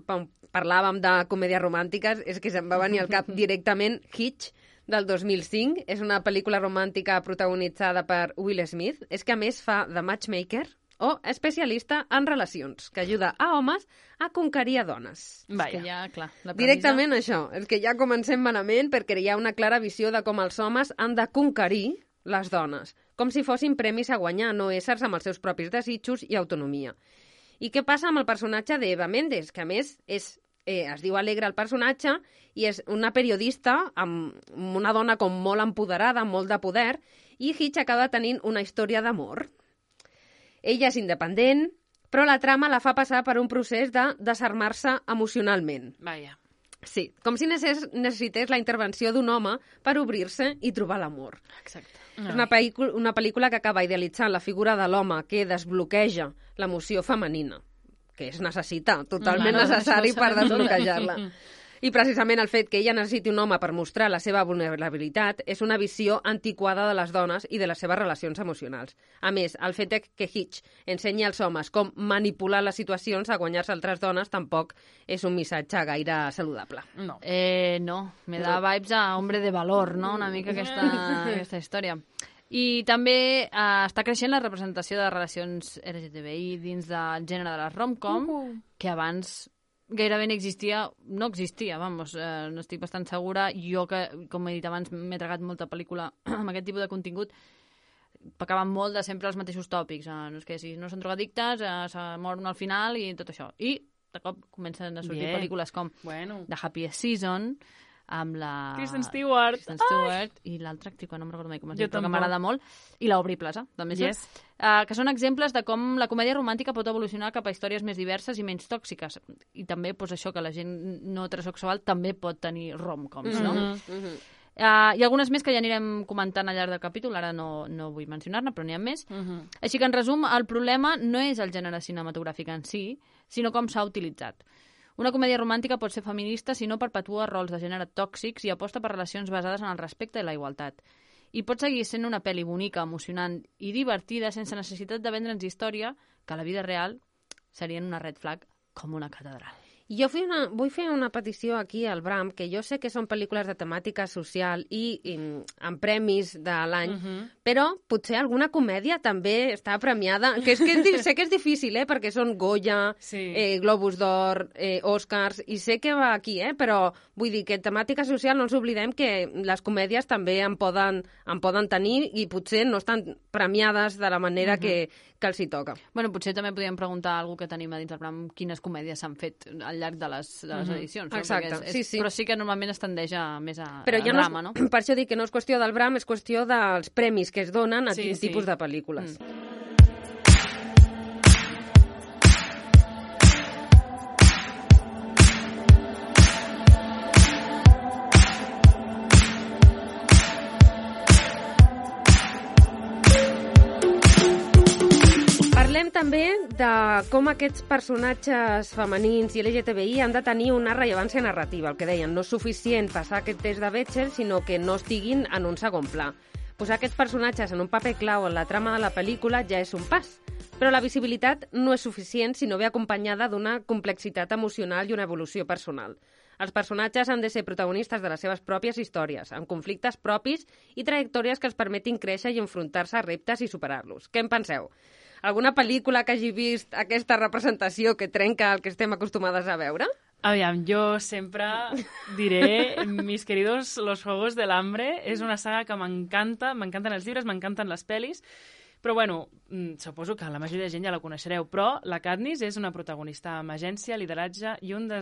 parlàvem de comèdies romàntiques és que se'm va venir al cap directament Hitch, del 2005. És una pel·lícula romàntica protagonitzada per Will Smith. És que a més fa de matchmaker o especialista en relacions, que ajuda a homes a conquerir a dones. És que ja, clar, la premissa... Directament això, és que ja comencem malament perquè hi ha una clara visió de com els homes han de conquerir les dones, com si fossin premis a guanyar, no éssers amb els seus propis desitjos i autonomia. I què passa amb el personatge d'Eva Méndez, que a més es diu Alegre el personatge i és una periodista amb una dona com molt empoderada, molt de poder, i Hitch acaba tenint una història d'amor. Ella és independent, però la trama la fa passar per un procés de desarmar-se emocionalment. Vaja. Sí, com si necessités la intervenció d'un home per obrir-se i trobar l'amor. Exacte. És una pel·lícula que acaba idealitzant la figura de l'home que desbloqueja l'emoció femenina, que és totalment necessari per desbloquejar-la. I precisament el fet que ella necessiti un home per mostrar la seva vulnerabilitat és una visió antiquada de les dones i de les seves relacions emocionals. A més, el fet que Hitch ensenyi als homes com manipular les situacions a guanyar-se altres dones tampoc és un missatge gaire saludable. No, me da vibes a hombre de valor, no?, una mica aquesta història. I també està creixent la representació de relacions LGTBI dins del gènere de les rom-com, que abans gairebé no existia, no estic bastant segura. Jo, que, com he dit abans, m'he tragat molta pel·lícula amb aquest tipus de contingut, pecaven molt de sempre els mateixos tòpics. No és que si no són drogadictes, se moren al final i tot això. I de cop comencen a sortir pel·lícules com The Happiest Season, amb la... Kristen Stewart i l'altra actriu, que no me'n recordo mai com es diu, però que m'agrada molt, i l'Aubrey Plaza, també que són exemples de com la comèdia romàntica pot evolucionar cap a històries més diverses i menys tòxiques. I també això, que la gent no heterosexual també pot tenir rom-coms, no? I algunes més que ja anirem comentant al llarg del capítol, ara no vull mencionar-ne, però n'hi ha més. Així que, en resum, el problema no és el gènere cinematogràfic en si, sinó com s'ha utilitzat. Una comèdia romàntica pot ser feminista si no perpetua rols de gènere tòxics i aposta per relacions basades en el respecte i la igualtat. I pot seguir sent una pel·li bonica, emocionant i divertida sense necessitat de vendre'ns història que a la vida real serien una red flag com una catedral. Jo vull fer una petició aquí al Bram, que jo sé que són pel·lícules de temàtica social i amb premis de l'any, però potser alguna comèdia també està premiada, que sé que és difícil, perquè són Goya, Globus d'Or, Oscars, i sé que va aquí, però vull dir que temàtica social no ens oblidem que les comèdies també en poden tenir i potser no estan premiades de la manera que els hi toca. Bueno, potser també podríem preguntar a algú que tenim a dins del Bram quines comèdies s'han fet al llarg de les edicions. Exacte, sí. Però sí que normalment es tendeix més a drama, no? Per això dic que no és qüestió del Bram, és qüestió dels premis que es donen a quin tipus de pel·lícules. Parlem també de com aquests personatges femenins i LGTBI han de tenir una rellevància narrativa, el que deien, no és suficient passar aquest test de Bechdel, sinó que no estiguin en un segon pla. Posar aquests personatges en un paper clau en la trama de la pel·lícula ja és un pas, però la visibilitat no és suficient si no ve acompanyada d'una complexitat emocional i una evolució personal. Els personatges han de ser protagonistes de les seves pròpies històries, amb conflictes propis i trajectòries que els permetin créixer i enfrontar-se a reptes i superar-los. Què en penseu? Alguna pel·lícula que hagi vist aquesta representació que trenca el que estem acostumades a veure? Aviam, jo sempre diré, mis queridos, Los Juegos del Hambre és una saga que m'encanta, m'encanten els llibres, m'encanten les pel·lis, Però bueno, suposo que la majoria de gent ja la coneixereu, però la Katniss és una protagonista amb agència, lideratge i un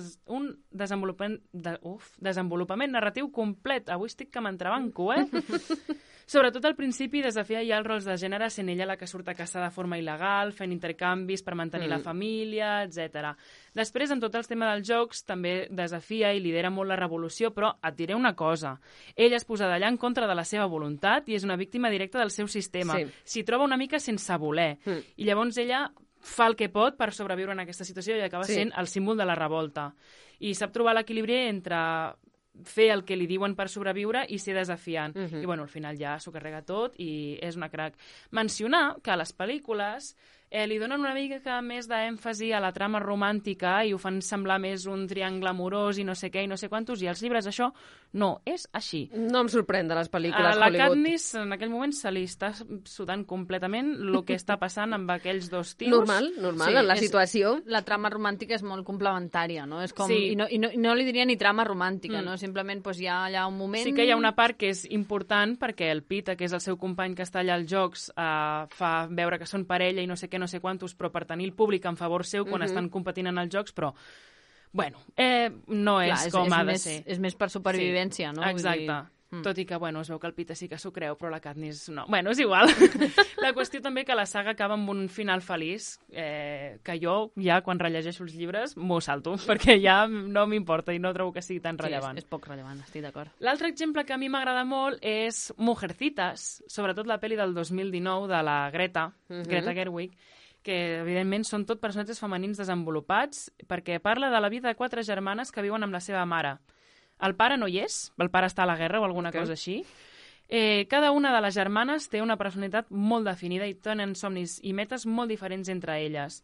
desenvolupament narratiu complet. Avui estic que m'entrebanco, Sobretot al principi desafia ja els rols de gènere, sent ella la que surt a caçar de forma il·legal, fent intercanvis per mantenir la família, etc. Després, en tot el tema dels jocs, també desafia i lidera molt la revolució, però et diré una cosa. Ella es posa d'allà en contra de la seva voluntat i és una víctima directa del seu sistema. S'hi troba una mica sense voler. I llavors ella fa el que pot per sobreviure en aquesta situació i acaba sent el símbol de la revolta. I sap trobar l'equilibri entre fer el que li diuen per sobreviure i ser desafiant. I bueno, al final ja s'ho carrega tot i és una crac. Mencionar que a les pel·lícules li donen una mica més d'èmfasi a la trama romàntica i ho fan semblar més un triangle amorós i no sé què i no sé quantos, i als llibres això no, és així. No em sorprèn de les pel·lícules la Hollywood. Katniss en aquell moment se li està sudant completament el que està passant amb aquells dos tios. Normal, en la situació. La trama romàntica és molt complementària, no? És com, Sí. I no li diria ni trama romàntica, no? Simplement hi ha allà un moment... Sí que hi ha una part que és important perquè el Pita, que és el seu company que està allà als jocs, fa veure que són parella i no sé què, no sé quantos, però per tenir el públic en favor seu quan estan competint en els jocs, però bueno, no és com ha de ser. És més per supervivència, no? Exacte. Tot i que, bueno, es veu que el Pita sí que s'ho creu, però la Katniss no. Bueno, és igual. La qüestió també que la saga acaba amb un final feliç, que jo ja, quan rellegeixo els llibres, m'ho salto, perquè ja no m'importa i no trobo que sigui tan rellevant. Sí, és poc rellevant, estic d'acord. L'altre exemple que a mi m'agrada molt és Mujercitas, sobretot la pel·li del 2019 de la Greta Gerwig, que evidentment són tot personatges femenins desenvolupats, perquè parla de la vida de 4 germanes que viuen amb la seva mare. El pare no hi és, el pare està a la guerra o alguna cosa així. Cada una de les germanes té una personalitat molt definida i tenen somnis i metes molt diferents entre elles.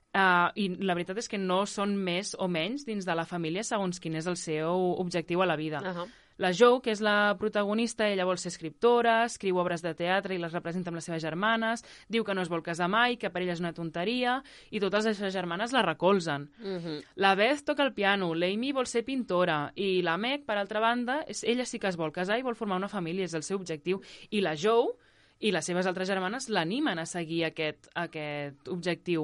I la veritat és que no són més o menys dins de la família segons quin és el seu objectiu a la vida. La Jo, que és la protagonista, ella vol ser escriptora, escriu obres de teatre i les representa amb les seves germanes, diu que no es vol casar mai, que per ella és una tonteria, i totes les seves germanes la recolzen. La Beth toca el piano, l'Amy vol ser pintora, i la Meg, per altra banda, ella sí que es vol casar i vol formar una família, és el seu objectiu. I la Jo i les seves altres germanes l'animen a seguir aquest objectiu.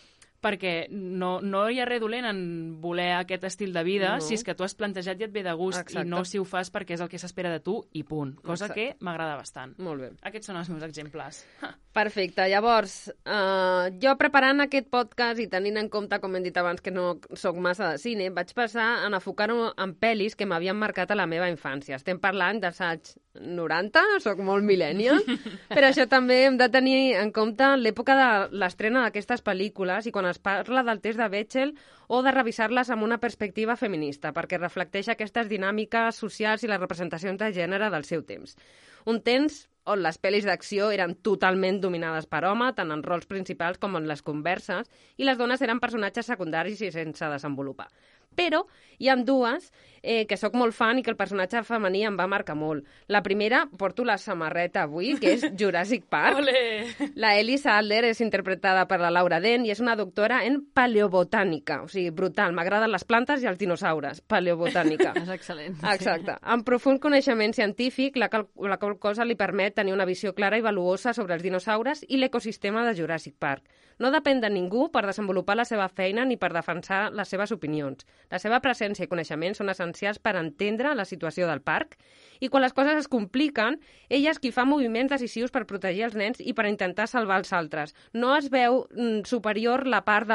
Perquè no hi ha res dolent en voler aquest estil de vida si és que tu has plantejat i et ve de gust i no si ho fas perquè és el que s'espera de tu i punt. Cosa que m'agrada bastant. Molt bé. Aquests són els meus exemples. Perfecte. Llavors, jo preparant aquest podcast i tenint en compte, com hem dit abans, que no sóc massa de cine, vaig passar a enfocar-ho en pel·lis que m'havien marcat a la meva infància. Estem parlant dels anys 90, sóc molt millennial, però això també hem de tenir en compte l'època de l'estrena d'aquestes pel·lícules i quan es parla del test de Bechdel o de revisar-les amb una perspectiva feminista, perquè reflecteix aquestes dinàmiques socials i les representacions de gènere del seu temps. Un temps on les pel·lis d'acció eren totalment dominades per home, tant en rols principals com en les converses, i les dones eren personatges secundaris i sense desenvolupar. Però hi ha dues que sóc molt fan i que el personatge femení em va marcar molt. La primera, porto la samarreta avui, que és Jurassic Park. Olé! La Ellie Sattler és interpretada per la Laura Dern i és una doctora en paleobotànica. O sigui, brutal. M'agraden les plantes i els dinosaures. Paleobotànica. És excel·lent. Exacte. Amb profund coneixement científic, la qual cosa li permet tenir una visió clara i valuosa sobre els dinosaures i l'ecosistema de Jurassic Park. No depèn de ningú per desenvolupar la seva feina ni per defensar les seves opinions. La seva presència i coneixement són essencials per entendre la situació del parc i quan les coses es compliquen, ella és qui fa moviments decisius per protegir els nens i per intentar salvar els altres. No es veu superior la part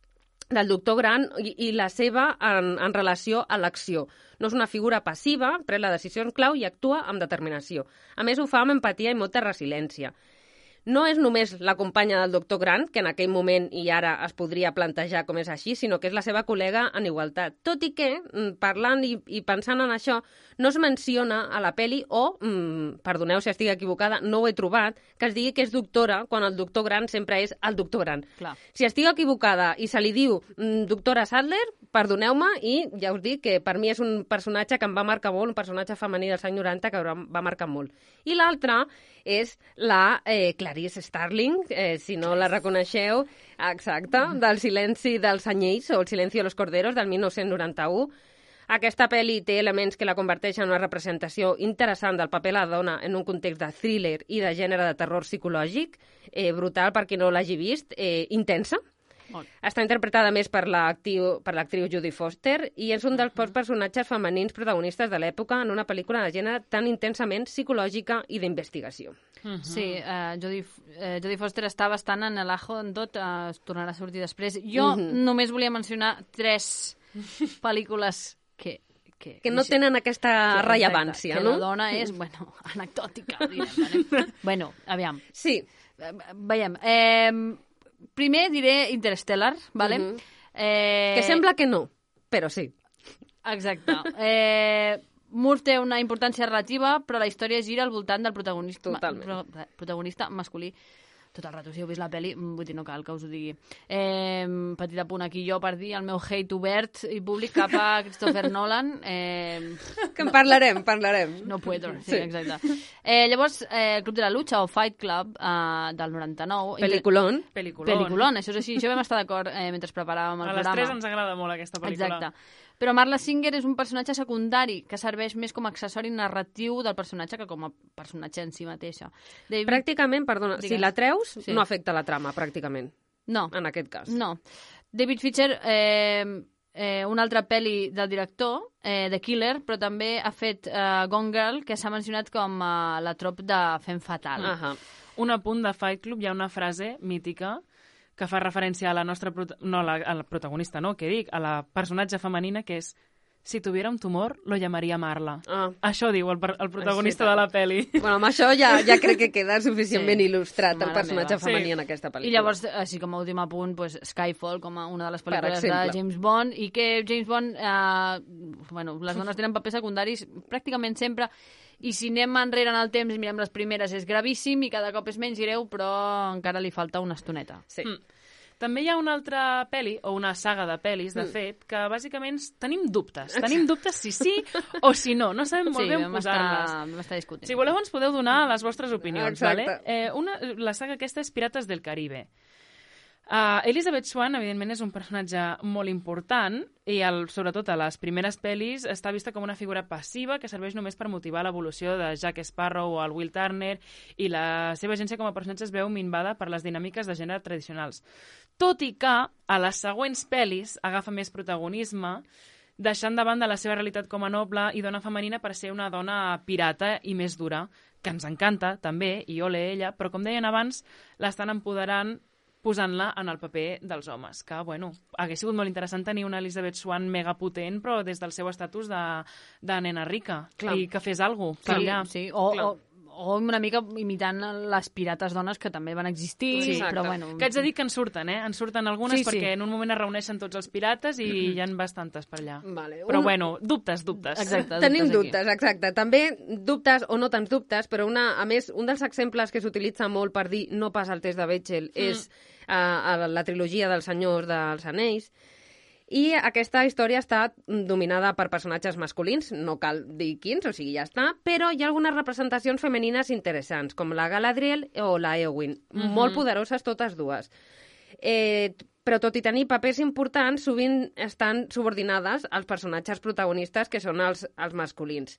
del doctor Grant i la seva en relació a l'acció. No és una figura passiva, pren la decisió en clau i actua amb determinació. A més, ho fa amb empatia i molta resiliència. No és només la companya del doctor Grant, que en aquell moment i ara es podria plantejar com és així, sinó que és la seva col·lega en igualtat. Tot i que, parlant i pensant en això, no es menciona a la peli o, perdoneu si estic equivocada, no ho he trobat, que es digui que és doctora quan el doctor Grant sempre és el doctor Grant. Clar. Si estic equivocada i se li diu doctora Sattler, perdoneu-me i ja us dic que per mi és un personatge que em va marcar molt, un personatge femení dels anys 90 que va marcar molt. I l'altra és la Clarice Starling, si no la reconeixeu, exacte, del Silenci dels Anyells o El silenci de los corderos del 1991. Aquesta pel·li té elements que la converteixen en una representació interessant del paper de la dona en un context de thriller i de gènere de terror psicològic, brutal per qui no l'hagi vist, intensa. Està interpretada més per l'actriu Jodie Foster i és un dels pocs personatges femenins protagonistes de l'època en una pel·lícula de gènere tan intensament psicològica i d'investigació. Sí, Jodie Foster està bastant en l'ajo en tot, es tornarà a sortir després. Jo només volia mencionar 3 pel·lícules que no tenen aquesta rellevància, que no? la dona és, anecdòtica, direm. Bueno, aviam. Sí. Veiem. Primer diré Interstellar, ¿vale? Que sembla que no, però sí. Exacte. Moore té una importància relativa, però la història gira al voltant del protagonista masculí. Tot el rato, si heu vist la pel·li, vull dir, no cal que us ho digui. Petit apunt aquí jo per dir el meu hate obert i públic cap a Christopher Nolan. Que en parlarem. No puedo, sí, exacte. Llavors, Club de la Lucha o Fight Club del 99. Pel·lículon, això és així. Això vam estar d'acord mentre preparàvem el programa. A les 3 ens agrada molt aquesta pel·lícula. Exacte. Però Marla Singer és un personatge secundari que serveix més com a accessori narratiu del personatge que com a personatge en si mateixa. Pràcticament, perdona, si la treus, no afecta la trama, pràcticament. No. En aquest cas. No. David Fincher, una altra pel·li del director, The Killer, però també ha fet Gone Girl, que s'ha mencionat com la trop de Femme Fatale. Un apunt de Fight Club, hi ha una frase mítica que fa referència a la nostra... a la protagonista, no, que dic, a la personatge femenina, que és si tuviera un tumor, lo llamaria Marla. Això diu el protagonista de la pel·li. Bueno, amb això ja crec que queda suficientment il·lustrat el personatge femení en aquesta pel·lícula. I llavors, així com a últim apunt, Skyfall, com a una de les pel·lícules de James Bond, i que James Bond, les dones tenen papers secundaris pràcticament sempre, i si anem enrere en el temps i mirem les primeres és gravíssim i cada cop és menys greu, però encara li falta una estoneta. Sí. També hi ha una altra pel·li, o una saga de pel·lis, de fet, que bàsicament tenim dubtes. Tenim dubtes si sí o si no. No sabem molt bé on posar-les. Vam estar discutint. Si voleu ens podeu donar les vostres opinions. Exacte. Vale? La saga aquesta és Pirates del Caribe. Elizabeth Swann, evidentment, és un personatge molt important i, sobretot a les primeres pel·lis, està vista com una figura passiva que serveix només per motivar l'evolució de Jack Sparrow o el Will Turner, i la seva agència com a personatge es veu minvada per les dinàmiques de gènere tradicionals. Tot i que a les següents pel·lis agafa més protagonisme, deixant de banda la seva realitat com a noble i dona femenina per ser una dona pirata i més dura, que ens encanta, també, i ole ella, però com deien abans, l'estan empoderant posant-la en el paper dels homes, que, bueno, hagués sigut molt interessant tenir una Elizabeth Swann mega potent, però des del seu estatus de nena rica, i que fes alguna cosa per allà. Sí, o una mica imitant les pirates dones que també van existir, però bueno... Que haig de dir que en surten, En surten algunes perquè en un moment es reuneixen tots els pirates i hi ha bastantes per allà. Vale. Però bueno, dubtes. Exacte, tenim dubtes, exacte. També dubtes o no tants dubtes, però a més, un dels exemples que s'utilitza molt per dir no pas el test de Bechdel és la trilogia dels Senyors dels Anells. I aquesta història està dominada per personatges masculins, no cal dir quins, o sigui, ja està, però hi ha algunes representacions femenines interessants, com la Galadriel o la Eowyn, molt poderoses totes dues. Però tot i tenir papers importants, sovint estan subordinades als personatges protagonistes, que són els masculins.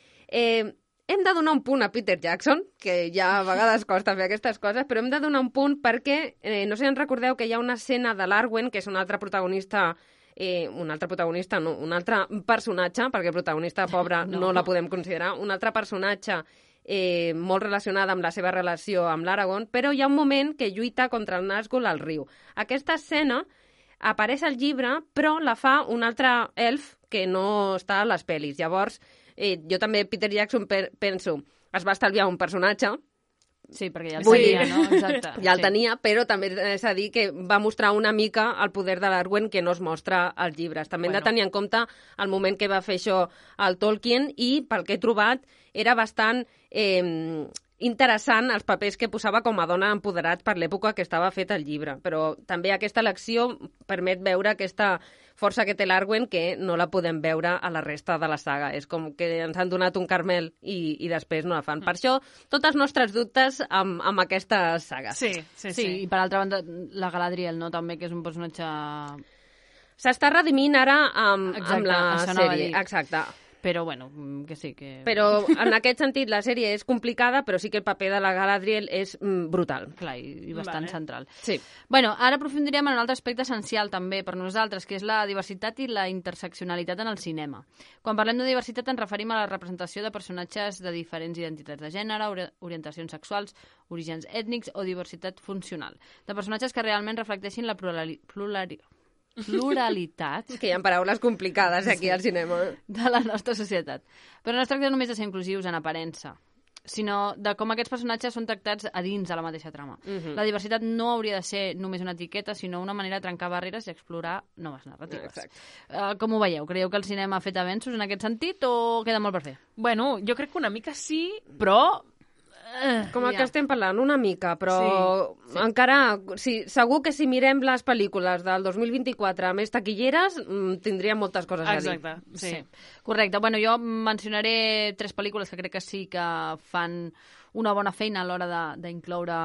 Hem de donar un punt a Peter Jackson, que ja a vegades costa fer aquestes coses, però hem de donar un punt perquè, no sé si en recordeu que hi ha una escena de l'Arwen, que és un altre personatge, perquè protagonista pobra no la podem considerar, un altre personatge molt relacionada amb la seva relació amb l'Aragorn, però hi ha un moment que lluita contra el Nazgûl al riu. Aquesta escena apareix al llibre, però la fa un altre elf que no està a les pel·lis. Llavors, jo també, Peter Jackson, penso, es va estalviar un personatge. Sí, perquè ja el tenia, no? Exacte. Ja el tenia, però també és a dir que va mostrar una mica el poder de l'Arwen que no es mostra als llibres. També hem de tenir en compte el moment que va fer això al Tolkien i, pel que he trobat, era bastant interessant els papers que posava com a dona empoderat per l'època que estava fet el llibre. Però també aquesta elecció permet veure aquesta força que té l'Arwen que no la podem veure a la resta de la saga. És com que ens han donat un Carmel i després no la fan. Per això, tots els nostres dubtes amb aquestes sagues. Sí. I per altra banda, la Galadriel, no? També, que és un personatge... S'està redimint ara amb la això anava a sèrie. dir. Exacte. Però, bueno, que sí, que... Però en aquest sentit la sèrie és complicada, però sí que el paper de la Galadriel és brutal. Clar, i bastant central. Sí. Bueno, ara aprofundirem en un altre aspecte essencial també per nosaltres, que és la diversitat i la interseccionalitat en el cinema. Quan parlem de diversitat ens referim a la representació de personatges de diferents identitats de gènere, orientacions sexuals, orígens ètnics o diversitat funcional. De personatges que realment reflecteixin la pluralitat És que hi ha paraules complicades aquí al cinema. de la nostra societat. Però no es tracta només de ser inclusius en aparença, sinó de com aquests personatges són tractats a dins de la mateixa trama. La diversitat no hauria de ser només una etiqueta, sinó una manera de trencar barreres i explorar noves narratives. Com ho veieu? Creieu que el cinema ha fet avenços en aquest sentit o queda molt per fer? Bueno, jo crec que una mica sí, però... Com el que estem parlant, una mica, però encara... Sí, segur que si mirem les pel·lícules del 2024 més taquilleres, tindríem moltes coses a dir. Exacte, sí. Correcte. Bueno, jo mencionaré 3 pel·lícules que crec que sí que fan una bona feina a l'hora d'incloure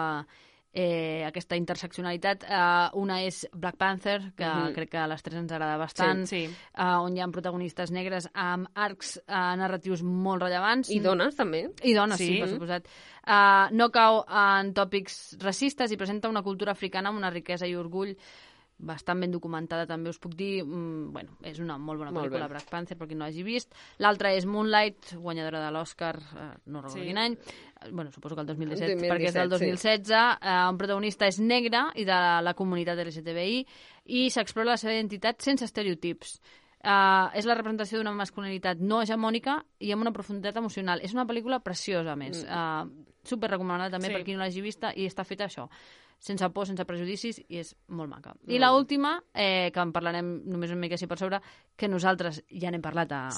aquesta interseccionalitat. Una és Black Panther, que crec que a les 3 ens agrada bastant, on hi ha protagonistes negres amb arcs narratius molt rellevants. I dones, també. I dones, sí, per suposat. No cau en tòpics racistes i presenta una cultura africana amb una riquesa i orgull bastant ben documentada, també us puc dir. Bueno, és una molt bona pel·lícula, Black Panther, per qui no l'hagi vist. L'altra és Moonlight, guanyadora de l'Oscar, no recordo quin any. Bueno, suposo que el 2017, perquè és del 2016. Un protagonista és negre i de la comunitat LGTBI i s'explora la seva identitat sense estereotips. És la representació d'una masculinitat no hegemònica i amb una profunditat emocional. És una pel·lícula preciosa, a més. Super recomanada també per qui no l'hagi vista i està feta això, sense por, sense prejudicis, i és molt maca. I l'última, que en parlarem només una mica així per sobre, que nosaltres ja n'hem parlat a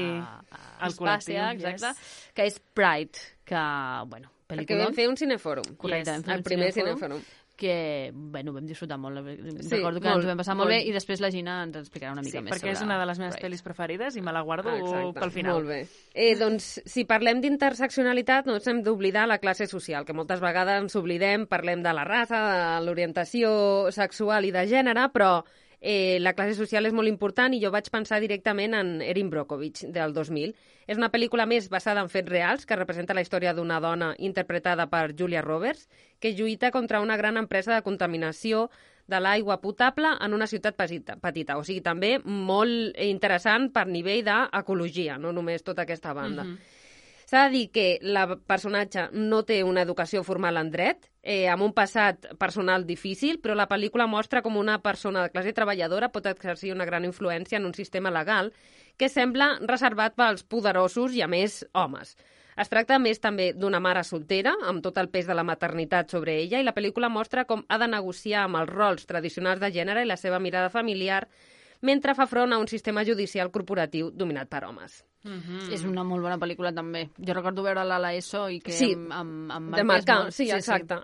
Espàcia, exacte, que és Pride, que, bueno, pel·lícula... Que vam fer un cinefòrum. Correcte, vam fer el primer cinefòrum. Que, bueno, vam disfrutar molt. Recordo que ens ho vam passar molt bé i després la Gina ens explicarà una mica més sobre... perquè és una de les meves pel·lis preferides i me la guardo pel final. Molt bé. Doncs, si parlem d'interseccionalitat, no ens hem d'oblidar la classe social, que moltes vegades ens oblidem, parlem de la raça, de l'orientació sexual i de gènere, però la classe social és molt important i jo vaig pensar directament en Erin Brockovich, del 2000. És una pel·lícula més basada en fets reals que representa la història d'una dona interpretada per Julia Roberts que lluita contra una gran empresa de contaminació de l'aigua potable en una ciutat petita. O sigui, també molt interessant per nivell d'ecologia, no només tota aquesta banda. S'ha de dir que la personatge no té una educació formal en dret, amb un passat personal difícil, però la pel·lícula mostra com una persona de classe treballadora pot exercir una gran influència en un sistema legal que sembla reservat pels poderosos i, a més, homes. Es tracta, a més, també d'una mare soltera, amb tot el pes de la maternitat sobre ella, i la pel·lícula mostra com ha de negociar amb els rols tradicionals de gènere i la seva mirada familiar mentre fa front a un sistema judicial corporatiu dominat per homes. És una molt bona pel·lícula, també. Jo recordo veure-la a l'ESO i que de marcar, sí, exacte.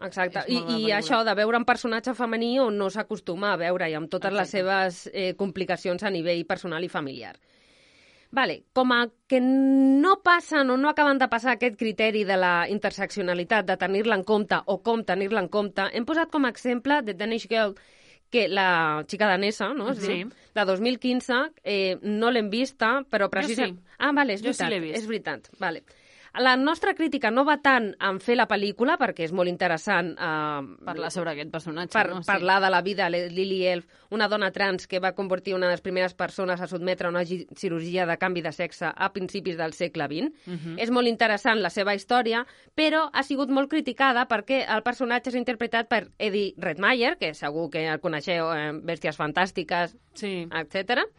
I això de veure un personatge femení on no s'acostuma a veure i amb totes les seves complicacions a nivell personal i familiar. Vale, com a que no passen o no acaben de passar aquest criteri de la interseccionalitat, de tenir-la en compte o com tenir-la en compte, hem posat com a exemple The Danish Girl, que la xica danesa, no? Sí. De 2015, no l'hem vista, però precisament... Jo sí. Ah, vale, és veritat. Jo sí l'he vist. És veritat, vale. La nostra crítica no va tant en fer la pel·lícula, perquè és molt interessant parlar sobre aquest personatge. Parlar de la vida de Lily Elf, una dona trans que va convertir una de les primeres persones a sotmetre a una cirurgia de canvi de sexe a principis del segle XX. És molt interessant la seva història, però ha sigut molt criticada perquè el personatge és interpretat per Eddie Redmayne, que segur que el coneixeu, Bèsties fantàstiques, etc.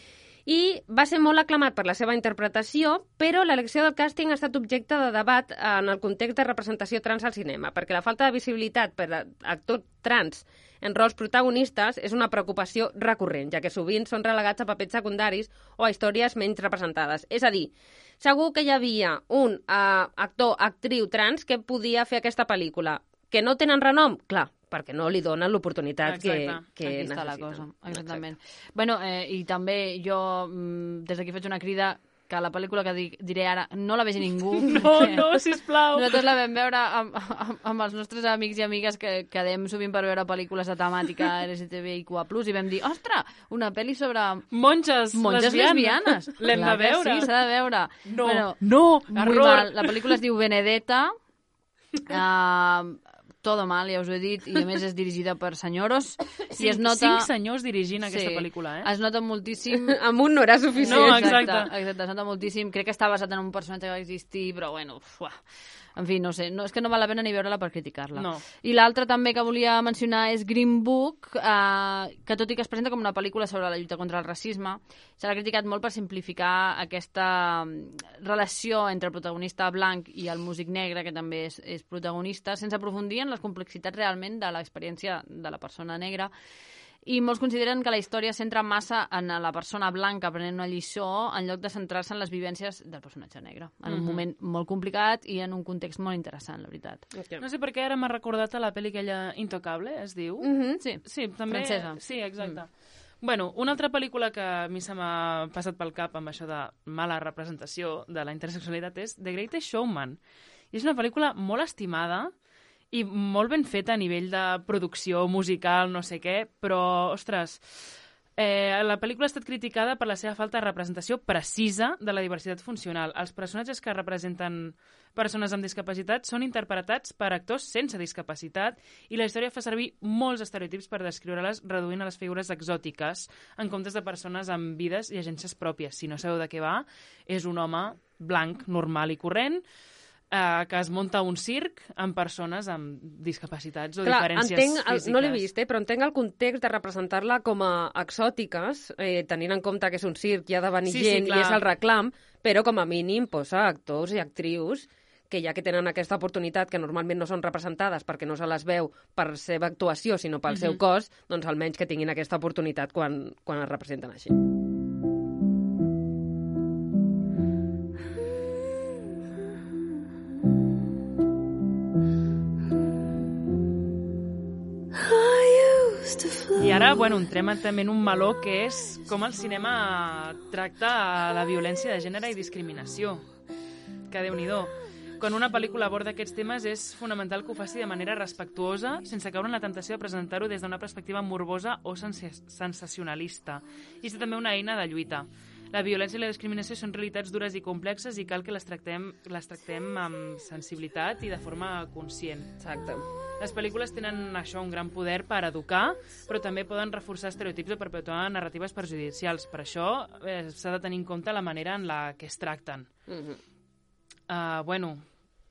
I va ser molt aclamat per la seva interpretació, però l'elecció del càsting ha estat objecte de debat en el context de representació trans al cinema, perquè la falta de visibilitat per a actors trans en rols protagonistes és una preocupació recurrent, ja que sovint són relegats a papers secundaris o a històries menys representades. És a dir, segur que hi havia un actor-actriu trans que podia fer aquesta pel·lícula. Que no tenen renom? Clar, perquè no li donen l'oportunitat que necessiten. Està la cosa, exactament. Exacte. Bueno, i també jo des d'aquí faig una crida que la pel·lícula que diré ara no la vegi ningú. No, sisplau. Nosaltres la vam veure amb els nostres amics i amigues que quedem sovint per veure pel·lícules de temàtica LGTBIQA+, i vam dir, ostres, una pel·li sobre monges lesbianes. L'hem de veure. Sí, s'ha de veure. No, bueno, error. Mal. La pel·lícula es diu Benedetta, todo mal, ja us ho he dit, i a més és dirigida per senyoros. I es nota... 5 senyors dirigint aquesta pel·lícula, Es nota moltíssim... Amb un no era suficient. No, exacte, es nota moltíssim. Crec que està basat en un personatge que va existir, però bueno, en fi, no sé, és que no val la pena ni veure-la per criticar-la. No. I l'altra també que volia mencionar és Green Book, que tot i que es presenta com una pel·lícula sobre la lluita contra el racisme, se l'ha criticat molt per simplificar aquesta relació entre el protagonista blanc i el músic negre, que també és protagonista, sense aprofundir en les complexitats realment de l'experiència de la persona negra. I molts consideren que la història centra massa en la persona blanca aprenent una lliçó en lloc de centrar-se en les vivències del personatge negre, en un moment molt complicat i en un context molt interessant, la veritat. No sé per què ara m'ha recordat a la pel·li aquella Intocable, es diu? Sí, també... Francesa. Sí, exacte. Bueno, una altra pel·lícula que a mi se m'ha passat pel cap amb això de mala representació de la intersexualitat és The Greatest Showman. I és una pel·lícula molt estimada i molt ben feta a nivell de producció musical, no sé què, però, ostres, la pel·lícula ha estat criticada per la seva falta de representació precisa de la diversitat funcional. Els personatges que representen persones amb discapacitat són interpretats per actors sense discapacitat i la història fa servir molts estereotips per descriure-les reduint a les figures exòtiques en comptes de persones amb vides i agències pròpies. Si no sabeu de què va, és un home blanc, normal i corrent, que es munta un circ amb persones amb discapacitats o diferències físiques. No l'he vist, però entenc el context de representar-la com a exòtiques, tenint en compte que és un circ, hi ha de venir gent i és el reclam, però com a mínim posa actors i actrius que ja que tenen aquesta oportunitat, que normalment no són representades perquè no se les veu per seva actuació, sinó pel seu cos, doncs almenys que tinguin aquesta oportunitat quan es representen així. I ara, bueno, entrem també en un meló que és com el cinema tracta la violència de gènere i discriminació. Que Déu-n'hi-do. Quan una pel·lícula aborda aquests temes és fonamental que ho faci de manera respectuosa, sense caure en la tentació de presentar-ho des d'una perspectiva morbosa o sensacionalista. I és també una eina de lluita. La violència i la discriminació són realitats dures i complexes i cal que les tractem amb sensibilitat i de forma conscient. Exacte. Les pel·lícules tenen això, un gran poder per educar, però també poden reforçar estereotips o perpetuar narratives perjudicials. Per això s'ha de tenir en compte la manera en la que es tracten. Bueno...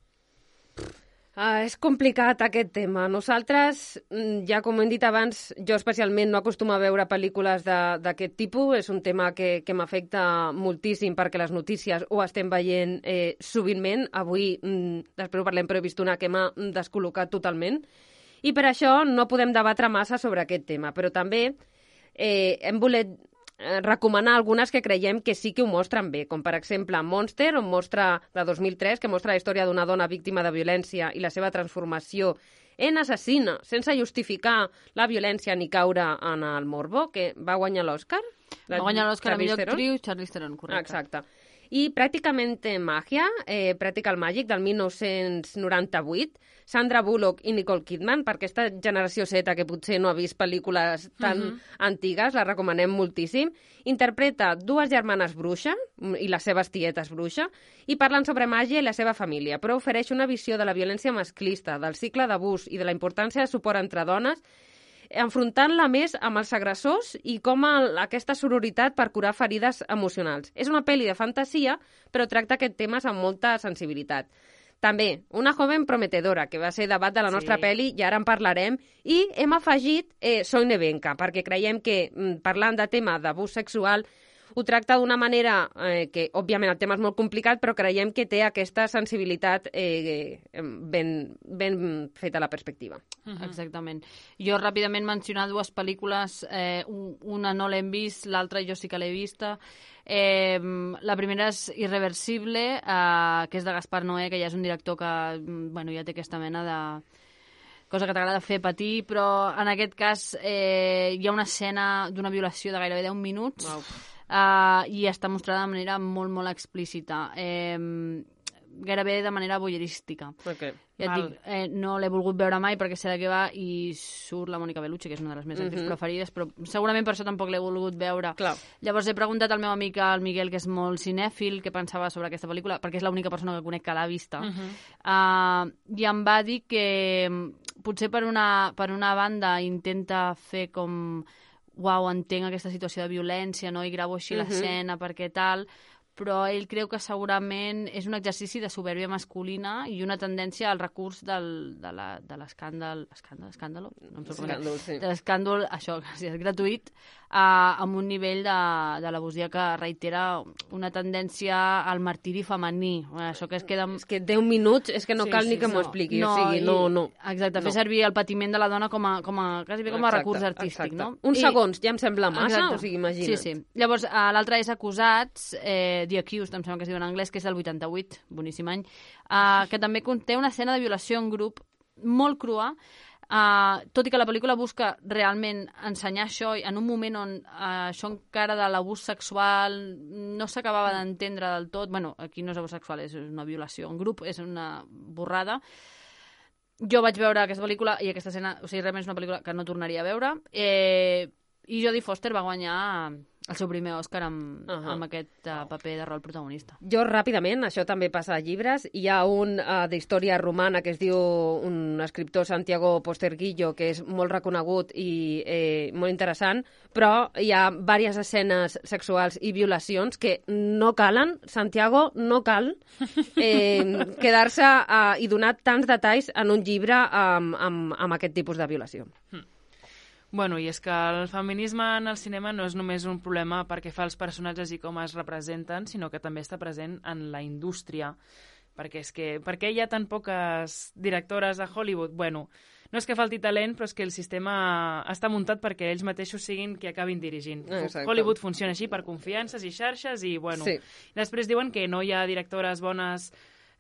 És complicat aquest tema. Nosaltres, ja com hem dit abans, jo especialment no acostumo a veure pel·lícules d'aquest tipus. És un tema que m'afecta moltíssim perquè les notícies ho estem veient sovintment. Avui, després ho parlem, però he vist una que m'ha descol·locat totalment. I per això no podem debatre massa sobre aquest tema. Però també hem volet recomanar algunes que creiem que sí que ho mostren bé, com per exemple Monster, on mostra, de 2003, que mostra la història d'una dona víctima de violència i la seva transformació en assassina, sense justificar la violència ni caure en el morbo, que va guanyar l'Oscar. Va guanyar l'Oscar a millor actriu, Charlize Theron, correcte. Exacte. I Pràcticamente Magia, Practical Magic, del 1998, Sandra Bullock i Nicole Kidman, per aquesta generació Z que potser no ha vist pel·lícules tan antigues, la recomanem moltíssim. Interpreta dues germanes bruixa i les seves tietes bruixa i parlen sobre màgia i la seva família, però ofereix una visió de la violència masclista, del cicle d'abús i de la importància de suport entre dones, enfrontant-la més amb els agressors i com aquesta sororitat per curar ferides emocionals. És una pel·li de fantasia, però tracta aquests temes amb molta sensibilitat. També, Una joven prometedora, que va ser debat de la nostra pel·li, i ara en parlarem, i hem afegit Soy Nevenka, perquè creiem que parlant de tema d'abús sexual ho tracta d'una manera que, òbviament, el tema és molt complicat, però creiem que té aquesta sensibilitat ben feta a la perspectiva. Exactament. Jo ràpidament mencionar dues pel·lícules, una no l'hem vist, l'altra jo sí que l'he vista. La primera és Irreversible, que és de Gaspar Noé, que ja és un director que ja té aquesta mena de cosa que t'agrada fer patir, però en aquest cas hi ha una escena d'una violació de gairebé 10 minuts. Wow. i està mostrada de manera molt, molt explícita. Gairebé de manera voyeurística. Okay. Ja et dic, no l'he volgut veure mai perquè sé de què va i surt la Mònica Bellucci, que és una de les meves actrius preferides, però segurament per això tampoc l'he volgut veure. Clar. Llavors he preguntat al meu amic, al Miguel, que és molt cinèfil, què pensava sobre aquesta pel·lícula, perquè és l'única persona que conec que l'ha vista. I em va dir que potser per una banda intenta fer com uau, entenc aquesta situació de violència, no? I gravo així l'escena perquè tal, però ell creu que segurament és un exercici de soberbia masculina i una tendència al recurs de l'escàndol, no em sap com Sí. de l'escàndol, això, gràcies, gratuït, amb un nivell de l'abusia que reitera una tendència al martiri femení. Això que es queda... És que 10 minuts és que no cal ni que m'ho expliqui. No, o sigui, no. Exacte, fer servir el patiment de la dona com a quasi bé com a recurs artístic, no? Uns segons ja em sembla massa, Exacte. o sigui, imagina't. Sí. Llavors, l'altre és Acusats, The Accused, em sembla que es diu en anglès, que és del 88, boníssim any, que també conté una escena de violació en grup molt crua, tot i que la pel·lícula busca realment ensenyar això en un moment on això encara de l'abús sexual no s'acabava d'entendre del tot. Bueno, aquí no és abús sexual, és una violació en grup, és una borrada. Jo vaig veure aquesta pel·lícula i aquesta escena, o sigui, realment és una pel·lícula que no tornaria a veure, i Jodie Foster va guanyar el seu primer Òscar amb aquest paper de rol protagonista. Jo, ràpidament, això també passa a llibres, hi ha un d'història romana que es diu un escriptor, Santiago Posterguillo, que és molt reconegut i molt interessant, però hi ha diverses escenes sexuals i violacions que no calen, Santiago, no cal quedar-se i donar tants detalls en un llibre amb aquest tipus de violació. Bueno, i és que el feminisme en el cinema no és només un problema perquè fa els personatges i com es representen, sinó que també està present en la indústria. Perquè és que, per què hi ha tan poques directores a Hollywood? Bueno, no és que falti talent, però és que el sistema està muntat perquè ells mateixos siguin qui acabin dirigint. Exacte. Hollywood funciona així per confiances i xarxes i, bueno, sí. Després diuen que no hi ha directores bones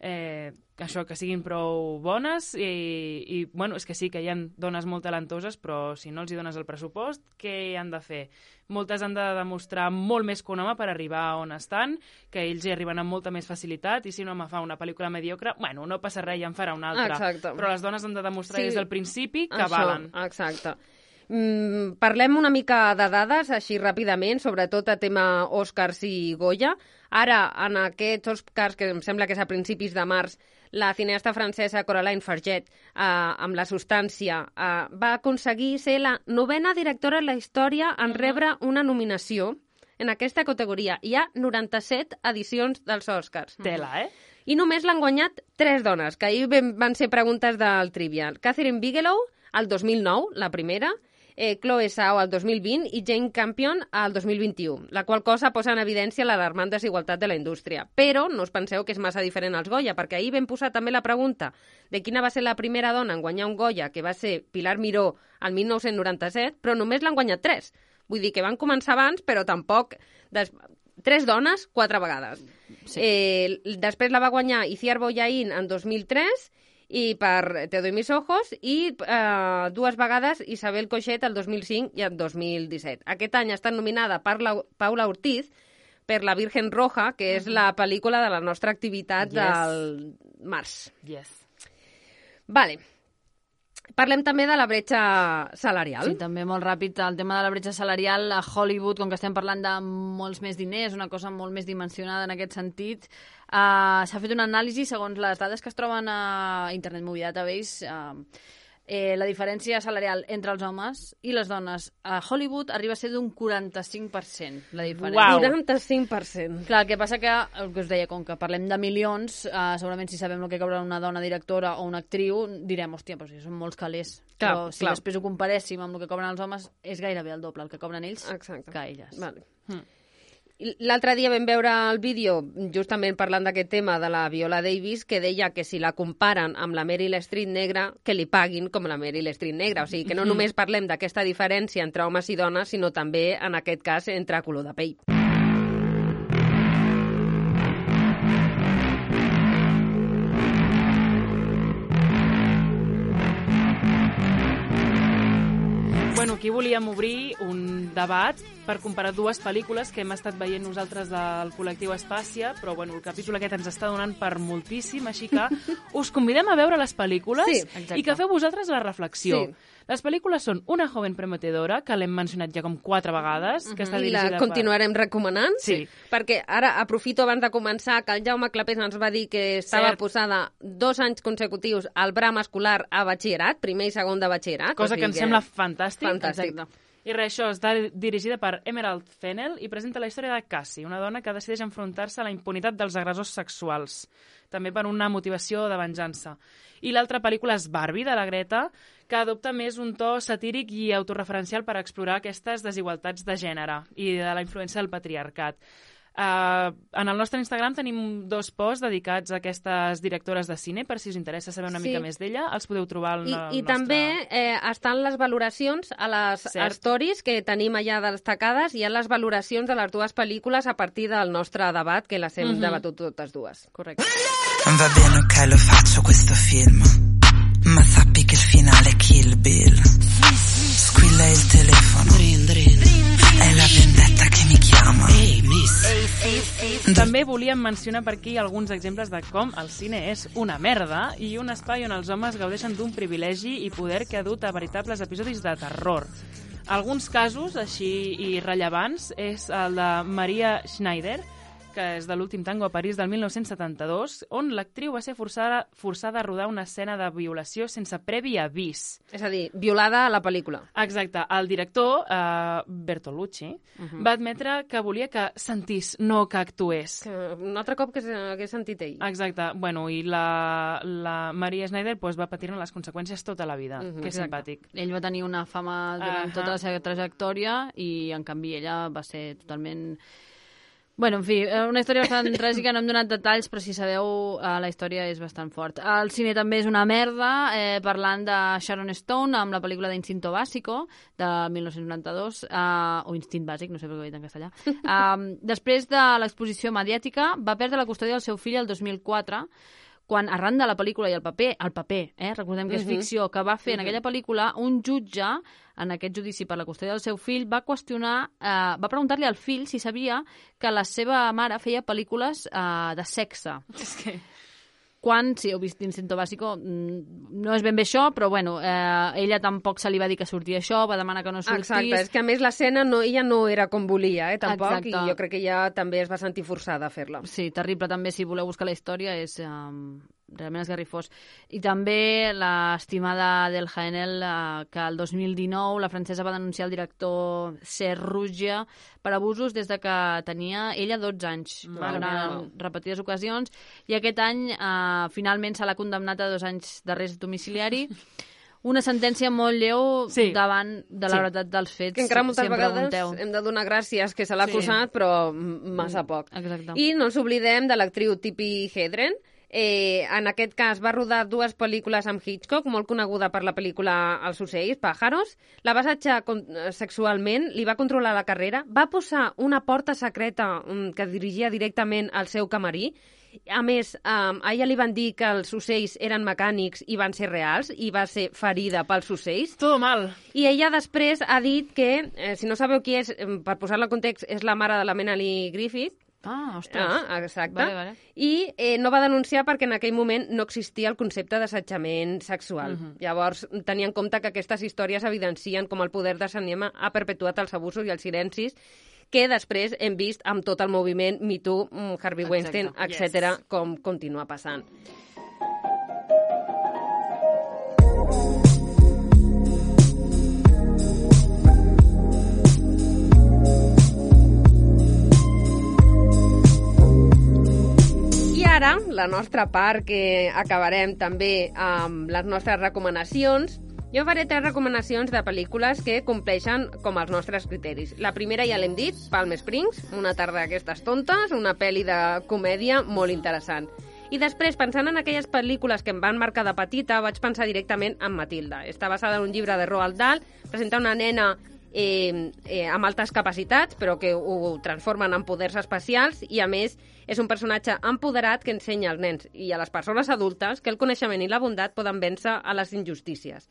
això, que siguin prou bones i bueno, és que sí, que hi ha dones molt talentoses, però si no els hi dones el pressupost, què han de fer? Moltes han de demostrar molt més que un home per arribar on estan, que ells hi arriben amb molta més facilitat, i si un home fa una pel·lícula mediocre, bueno, no passa res, ja en farà una altra. Exacte. Però les dones han de demostrar des del principi que valen. Exacte. Parlem una mica de dades, així ràpidament, sobretot a tema Oscars i Goya. Ara, en aquests Oscars, que em sembla que és a principis de març, la cineasta francesa Coraline Farget, amb La substància, va aconseguir ser la 9a directora en la història en rebre una nominació en aquesta categoria. Hi ha 97 edicions dels Oscars. Tela, I només l'han guanyat 3 dones, que ahir van ser preguntes del Trivial. Catherine Bigelow, el 2009, la primera, Chloe Zhao el 2020 i Jane Campion el 2021, la qual cosa posa en evidència l'alarmant desigualtat de la indústria. Però no us penseu que és massa diferent als Goya, perquè ahir vam posar també la pregunta de quina va ser la primera dona en guanyar un Goya, que va ser Pilar Miró el 1997, però només l'han guanyat 3. Vull dir que van començar abans, però tampoc... 3 dones, 4 vegades. Sí. Després la va guanyar Itziar Boyain en 2003 i per Te doy mis ojos, i 2 vegades Isabel Coixet el 2005 i el 2017. Aquest any està nominada per Paula Ortiz per La Virgen Roja, que és la pel·lícula de la nostra activitat del març. Yes. Vale. Parlem també de la bretxa salarial. Sí, també molt ràpid. El tema de la bretxa salarial a Hollywood, com que estem parlant de molts més diners, una cosa molt més dimensionada en aquest sentit, s'ha fet una anàlisi segons les dades que es troben a Internet Movie Database. La diferència salarial entre els homes i les dones a Hollywood arriba a ser d'un 45%, la diferència. Uau. 45%. Clar, el que passa que, el que us deia, com que parlem de milions, segurament si sabem el que cobra una dona directora o una actriu, direm, hòstia, però són molts calés. Clar, però si després ho comparéssim amb el que cobren els homes, és gairebé el doble el que cobren ells que elles. Vale. L'altre dia vam veure el vídeo, justament parlant d'aquest tema, de la Viola Davis, que deia que si la comparen amb la Meryl Streep negra, que li paguin com la Meryl Streep negra. O sigui, que no només parlem d'aquesta diferència entre homes i dones, sinó també, en aquest cas, entre color de pell. Bueno, aquí volíem obrir un debat per comparar dues pel·lícules que hem estat veient nosaltres del col·lectiu Espàcia, però bueno, el capítol aquest ens està donant per moltíssim, així que us convidem a veure les pel·lícules i que feu vosaltres la reflexió. Sí. Les pel·lícules són Una joven prometedora, que l'hem mencionat ja com 4 vegades, que està dirigida I la continuarem recomanant, sí. Perquè ara aprofito abans de començar que el Jaume Clapés ens va dir que estava posada 2 anys consecutius al bram escolar a batxillerat, primer i segon de batxillerat. Cosa que em sembla fantàstic. Fantàstic. I res, això està dirigida per Emerald Fennell i presenta la història de Cassie, una dona que decideix enfrontar-se a la impunitat dels agressors sexuals, també per una motivació de venjança. I l'altra pel·lícula és Barbie, de la Greta, que adopta més un to satíric i autorreferencial per explorar aquestes desigualtats de gènere i de la influència del patriarcat. En el nostre Instagram tenim 2 posts dedicats a aquestes directores de cine, per si us interessa saber una mica més d'ella, els podeu trobar al nostre... I també estan les valoracions a les stories que tenim allà destacades, i hi ha les valoracions de les 2 pel·lícules a partir del nostre debat, que les hem debatut totes 2. Correcte. Va bene, ok, lo faccio questo film, ma sappi che il finale è Kill Bill. Squilla il telefono, è la vendetta che mi chiama. També volíem mencionar per aquí alguns exemples de com el cine és una merda i un espai on els homes gaudeixen d'un privilegi i poder que ha dut a veritables episodis de terror. Alguns casos així i rellevants és el de Maria Schneider, que és de l'últim tango a París del 1972, on l'actriu va ser forçada a rodar una escena de violació sense previ avís. És a dir, violada a la pel·lícula. Exacte. El director, Bertolucci, va admetre que volia que sentís, no que actués. Un altre cop que hagués sentit ell. Exacte. Bueno, i la Maria Schneider va patir-ne les conseqüències tota la vida, que és simpàtic. Ell va tenir una fama durant tota la seva trajectòria i, en canvi, ella va ser totalment... Bueno, en fi, una història bastant tràgica, no hem donat detalls, però si sabeu, la història és bastant fort. El cine també és una merda, parlant de Sharon Stone amb la pel·lícula d'Instinto Básico, de 1992, o Instint Bàsic, no sé per què ho he dit en castellà. Després de l'exposició mediàtica, va perdre la custòdia del seu fill el 2004, quan, arran de la pel·lícula i el paper, recordem que és ficció, que va fer en aquella pel·lícula, un jutge, en aquest judici per la custòdia del seu fill, va preguntar-li al fill si sabia que la seva mare feia pel·lícules de sexe. És que... quan, si heu vist Instinto Básico, no és ben bé això, però bueno, ella tampoc se li va dir que sortia això, va demanar que no sortís. Exacte, és que a més l'escena ella no era com volia, tampoc, Exacte. I jo crec que ella també es va sentir forçada a fer-la. Sí, terrible també, si voleu buscar la història, és realment esgarrifós. I també l'estimada Del Haenel, que el 2019 la francesa va denunciar el director Serrugia per abusos des de que tenia ella 12 anys, en repetides ocasions, i aquest any finalment se l'ha condemnat a 2 anys d'arrest domiciliari. Una sentència molt lleu davant de la veritat dels fets. Que encara moltes vegades hem de donar gràcies que se l'ha acusat, però massa poc. Exacte. I no ens oblidem de l'actriu Tippi Hedren. En aquest cas va rodar 2 pel·lícules amb Hitchcock, molt coneguda per la pel·lícula Els ocells, Pájaros. La va assetjar sexualment, li va controlar la carrera, va posar una porta secreta que dirigia directament al seu camarí. A més, a ella li van dir que els ocells eren mecànics i van ser reals, i va ser ferida pels ocells. Todo mal. I ella després ha dit que, si no sabeu qui és, per posar-la en context, és la mare de la Melanie Griffith. Ah, ostres. Exacte. Vale. I no va denunciar perquè en aquell moment no existia el concepte d'assetjament sexual. Llavors, tenia en compte que aquestes històries evidencien com el poder de cinema ha perpetuat els abusos i els silencis que després hem vist amb tot el moviment Me Too, Harvey Weinstein, etc., com continua passant. I ara, la nostra part, que acabarem també amb les nostres recomanacions. Jo faré 3 recomanacions de pel·lícules que compleixen com els nostres criteris. La primera ja l'hem dit, Palm Springs, una tarda d'aquestes tontes, una pel·li de comèdia molt interessant. I després, pensant en aquelles pel·lícules que em van marcar de petita, vaig pensar directament en Matilda. Està basada en un llibre de Roald Dahl, presenta una nena amb altes capacitats, però que ho transformen en poders especials, i a més és un personatge empoderat que ensenya als nens i a les persones adultes que el coneixement i la bondat poden vèncer a les injustícies.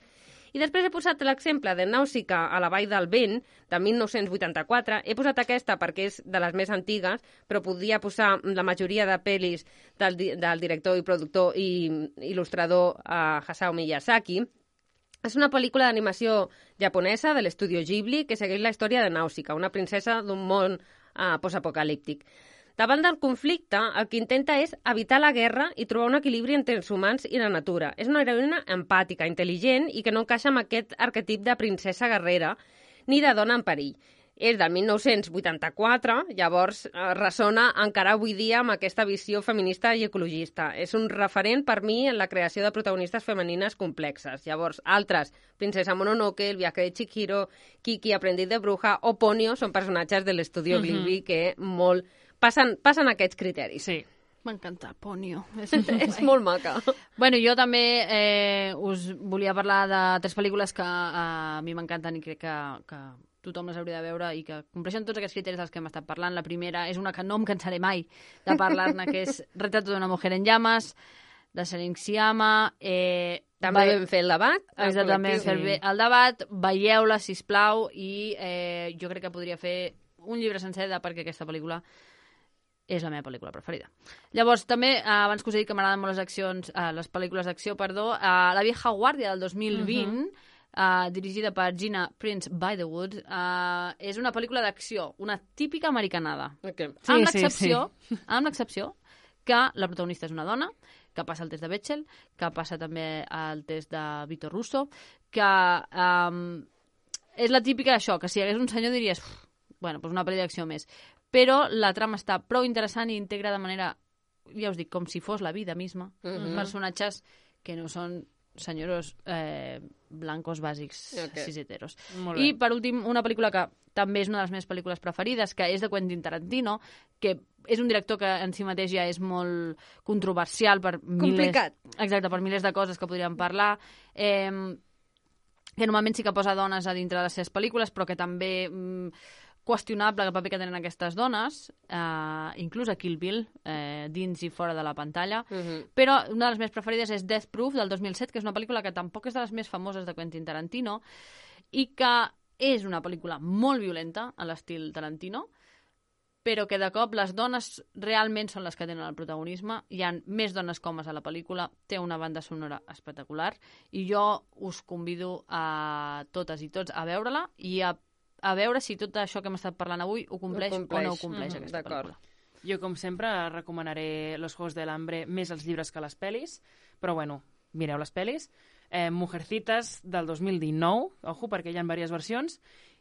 I després he posat l'exemple de Nàusica a la Vall del Vent, de 1984. He posat aquesta perquè és de les més antigues, però podia posar la majoria de pel·lis del director i productor i il·lustrador Hayao Miyazaki. És una pel·lícula d'animació japonesa de l'estudio Ghibli que segueix la història de Nàusica, una princesa d'un món postapocalíptic. Davant del conflicte, el que intenta és evitar la guerra i trobar un equilibri entre els humans i la natura. És una heroïna empàtica, intel·ligent i que no encaixa amb aquest arquetip de princesa guerrera ni de dona en perill. És del 1984, llavors ressona encara avui dia amb aquesta visió feminista i ecologista. És un referent per mi en la creació de protagonistes femenines complexes. Llavors, altres, Princesa Mononoke, El viaje de Chihiro, Kiki, Aprendiz de bruja o Ponyo són personatges de l'estudio Ghibli que molt passen aquests criteris. Sí. M'encanta, Ponyo. És molt maca. Bueno, jo també us volia parlar de 3 pel·lícules que a mi m'encanten i crec que tothom les hauria de veure i que compleixen tots aquests criteris dels que hem estat parlant. La primera és una que no em cansaré mai de parlar-ne, que és Retrato d'una mujer en llamas, de Céline Sciamma. També vam fer el debat. També vam fer el debat. Veieu-la, sisplau, i jo crec que podria fer un llibre sencer perquè aquesta pel·lícula és la meva pel·lícula preferida. Llavors, també, abans que us he dit que m'agraden molt les pel·lícules d'acció, La vieja guàrdia del 2020, dirigida per Gina Prince Bythewood, és una pel·lícula d'acció, una típica americanada. Okay. Amb l'excepció que la protagonista és una dona, que passa el test de Bechdel, que passa també el test de Vito Russo, que és la típica d'això, que si hi hagués un senyor diries, bueno, doncs una pel·li d'acció més. Però la trama està prou interessant i integra de manera, ja us dic, com si fos la vida misma, personatges que no són senyoros blancos bàsics ciseteros. I, per últim, una pel·lícula que també és una de les meves pel·lícules preferides, que és de Quentin Tarantino, que és un director que en si mateix ja és molt controversial per complicat. Exacte, per milers de coses que podríem parlar, que normalment sí que posa dones a dintre de les seves pel·lícules, però que també qüestionable el paper que tenen aquestes dones, inclús a Kill Bill, dins i fora de la pantalla. Però una de les més preferides és Death Proof, del 2007, que és una pel·lícula que tampoc és de les més famoses de Quentin Tarantino, i que és una pel·lícula molt violenta, a l'estil Tarantino, però que de cop les dones realment són les que tenen el protagonisme. Hi ha més dones que homes a la pel·lícula, té una banda sonora espectacular, i jo us convido a totes i tots a veure-la i a veure si tot això que hem estat parlant avui ho compleix o no ho compleix aquesta pel·lícula. Jo, com sempre, recomanaré Los Juegos del Hambre més els llibres que les pel·lis, però bueno, mireu les pel·lis. Mujercitas del 2019, ojo, perquè hi ha diverses versions,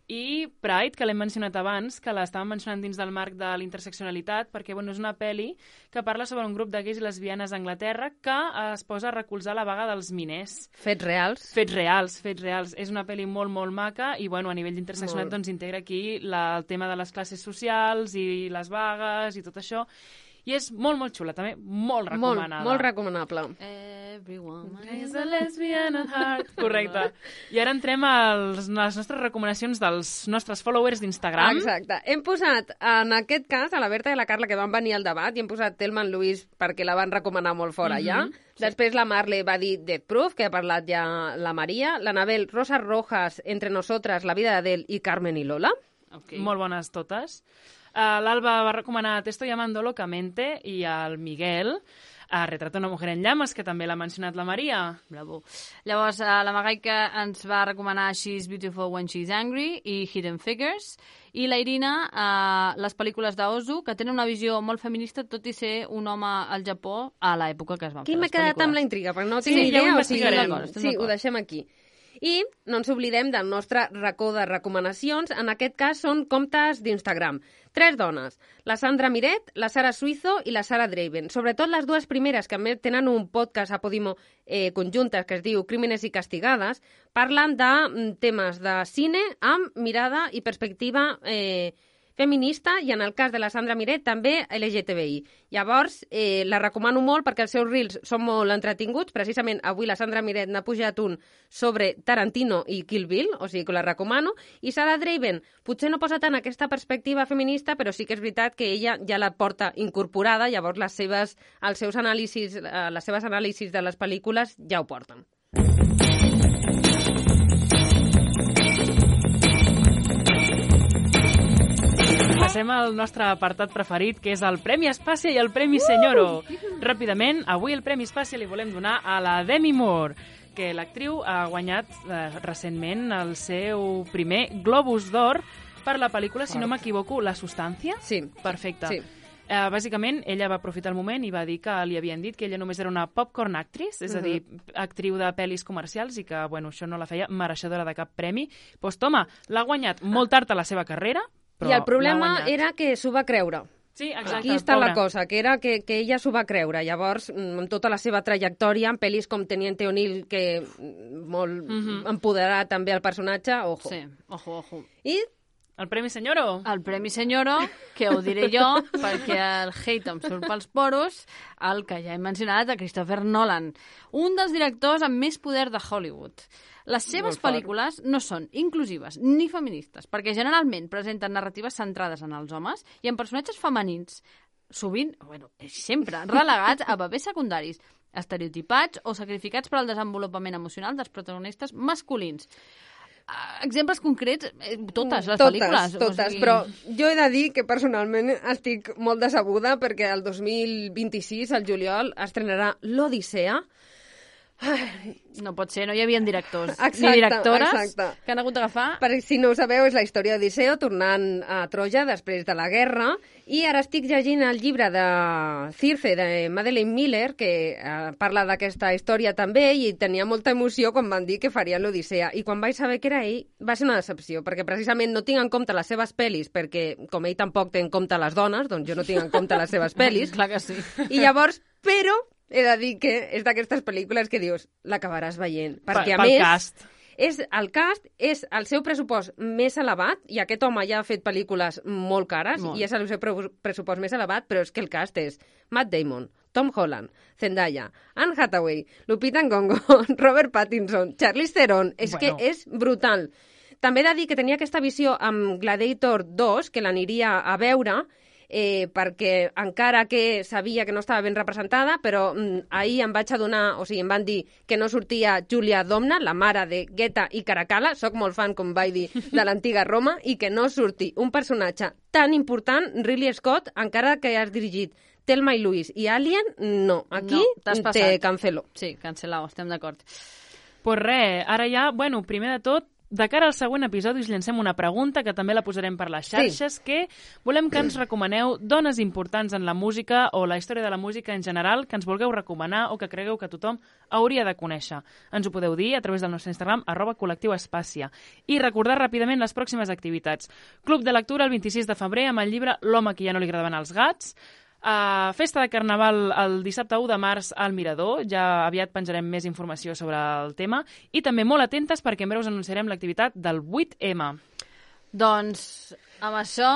i Pride, que l'hem mencionat abans, que l'estàvem mencionant dins del marc de l'interseccionalitat, perquè bueno, és una pel·li que parla sobre un grup de gais i lesbianes a Anglaterra que es posa a recolzar la vaga dels miners. Fets reals. Fets reals. És una pel·li molt, molt maca i bueno, a nivell d'interseccionalitat doncs, integra aquí el tema de les classes socials i les vagues i tot això. I és molt, molt xula, també molt recomanada. Molt recomanable. Everyone is a lesbian at heart. Correcte. I ara entrem a les nostres recomanacions dels nostres followers d'Instagram. Exacte. Hem posat, en aquest cas, a la Berta i a la Carla, que van venir al debat, i hem posat Thelma and Louise perquè la van recomanar molt fora ja. Sí. Després la Marle va dir Death Proof, que ha parlat ja la Maria. L'Anabel, Rosas Rojas, Entre Nosotras, La vida d'Adele i Carmen i Lola. Okay. Molt bones totes. L'Alba va recomanar Te estoy llamando locamente i el Miguel Retrato una mujer en llamas, que també l'ha mencionat la Maria. Bravo. Llavors, la Magaika ens va recomanar She's Beautiful When She's Angry i Hidden Figures. I la Irina, les pel·lícules d'Ozu, que tenen una visió molt feminista, tot i ser un home al Japó a l'època que es van fer les pel·lícules. Aquí m'he quedat amb la intriga, però no tinc ni idea. Ja ho investigarem. Sí, ho deixem aquí. I no ens oblidem del nostre racó de recomanacions. En aquest cas són comptes d'Instagram. 3 dones, la Sandra Miret, la Sara Suizo i la Sara Draven. Sobretot les dues primeres, que tenen un podcast a Podimo conjuntes que es diu Crímenes i Castigades, parlen de temes de cine amb mirada i perspectiva feminista, i en el cas de la Sandra Miret també LGTBI. Llavors, la recomano molt perquè els seus reels són molt entretinguts. Precisament avui la Sandra Miret n'ha pujat un sobre Tarantino i Kill Bill, o sigui que la recomano. I Sara Draven potser no posa tant aquesta perspectiva feminista, però sí que és veritat que ella ja la porta incorporada, llavors les seves anàlisis de les pel·lícules ja ho porten. passem al nostre apartat preferit, que és el Premi Espàcia i el Premi Senyoro. Ràpidament, avui el Premi Espàcia li volem donar a la Demi Moore, que l'actriu ha guanyat recentment el seu primer Globus d'Or per la pel·lícula, si no m'equivoco, La Substància? Sí. Perfecte. Sí. Bàsicament, ella va aprofitar el moment i va dir que li havien dit que ella només era una popcorn actress, és a dir, actriu de pel·lis comercials i que, bueno, això no la feia mereixedora de cap premi. Doncs toma, l'ha guanyat molt tard a la seva carrera, però I el problema l'ha guanyat. era que s'ho va creure. Sí, exacte. Aquí està la pobra. cosa, que era que ella s'ho va creure. Llavors, amb tota la seva trajectòria, en pel·lis com Teniente O'Neill, que molt empoderar també el personatge, ojo. Sí, ojo. I El Premi Senyoro. El Premi Senyoro, que ho diré jo, perquè el hate em surt pels poros, el que ja he mencionat, de Christopher Nolan, un dels directors amb més poder de Hollywood. Les seves pel·lícules no són inclusives ni feministes, perquè generalment presenten narratives centrades en els homes i en personatges femenins, sovint, sempre, relegats a papers secundaris, estereotipats o sacrificats per al desenvolupament emocional dels protagonistes masculins. Exemples concrets, totes les pel·lícules. Totes, però jo he de dir que personalment estic molt decebuda perquè el 2026, al juliol, estrenarà l'Odissea. No pot ser, no hi havia directors Exacte, ni directores exacte. que han hagut d'agafar. Per si no ho sabeu, és la història d'Odisseo tornant a Troia després de la guerra, i ara estic llegint el llibre de Circe, de Madeleine Miller, que parla d'aquesta història també, i tenia molta emoció quan van dir que farien l'Odissea. I quan vaig saber que era ell, va ser una decepció, perquè precisament no tinc en compte les seves pel·lis, perquè com ell tampoc té en compte les dones, doncs jo no tinc en compte les seves pel·lis. Clar que sí. I llavors, però he de dir que és d'aquestes pel·lícules que dius, l'acabaràs veient. Perquè, a Pel més, cast. el cast és el seu pressupost més elevat, i aquest home ja ha fet pel·lícules molt cares, i és el seu pressupost més elevat, però és que el cast és Matt Damon, Tom Holland, Zendaya, Anne Hathaway, Lupita Nyong'o, Robert Pattinson, Charlize Theron. És que és brutal. També he de dir que tenia aquesta visió amb Gladiator 2, que l'aniria a veure, perquè encara que sabia que no estava ben representada, però ahir em vaig adonar, o sigui, em van dir que no sortia Julia Domna, la mare de Guetta i Caracalla, soc molt fan, com vaig dir, de l'antiga Roma, i que no surti un personatge tan important, Ridley Scott, encara que has dirigit Thelma i Louise i Alien, no. Aquí te cancelo. Sí, cancel·lau, estem d'acord. Pues res, ara ja, bueno, primer de tot, de cara al següent episodi us llancem una pregunta que també la posarem per les xarxes, que volem que ens recomaneu dones importants en la música o la història de la música en general que ens vulgueu recomanar o que cregueu que tothom hauria de conèixer. Ens ho podeu dir a través del nostre Instagram, @col·lectivoespàcia. I recordar ràpidament les pròximes activitats. Club de lectura el 26 de febrer amb el llibre L'home que ja no li agradaven els gats. Festa de Carnaval el dissabte 1 de març al Mirador, ja aviat penjarem més informació sobre el tema, i també molt atentes perquè en breu us anunciarem l'activitat del 8M. Doncs amb això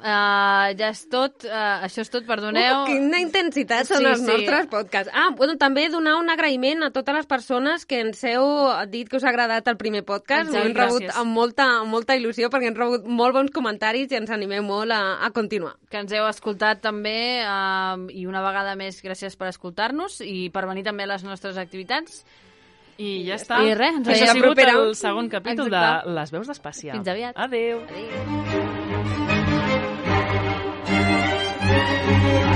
ja és tot, això és tot, perdoneu. Quina intensitat són els nostres podcasts. També donar un agraïment a totes les persones que ens heu dit que us ha agradat el primer podcast. Ho hem rebut amb molta il·lusió perquè hem rebut molt bons comentaris i ens animeu molt a continuar. Que ens heu escoltat també i una vegada més gràcies per escoltar-nos i per venir també a les nostres activitats. I ja està. I res, ens Això ha sigut propera. el segon capítol de Les Veus d'Espàcia. Fins aviat. Adéu. Adéu.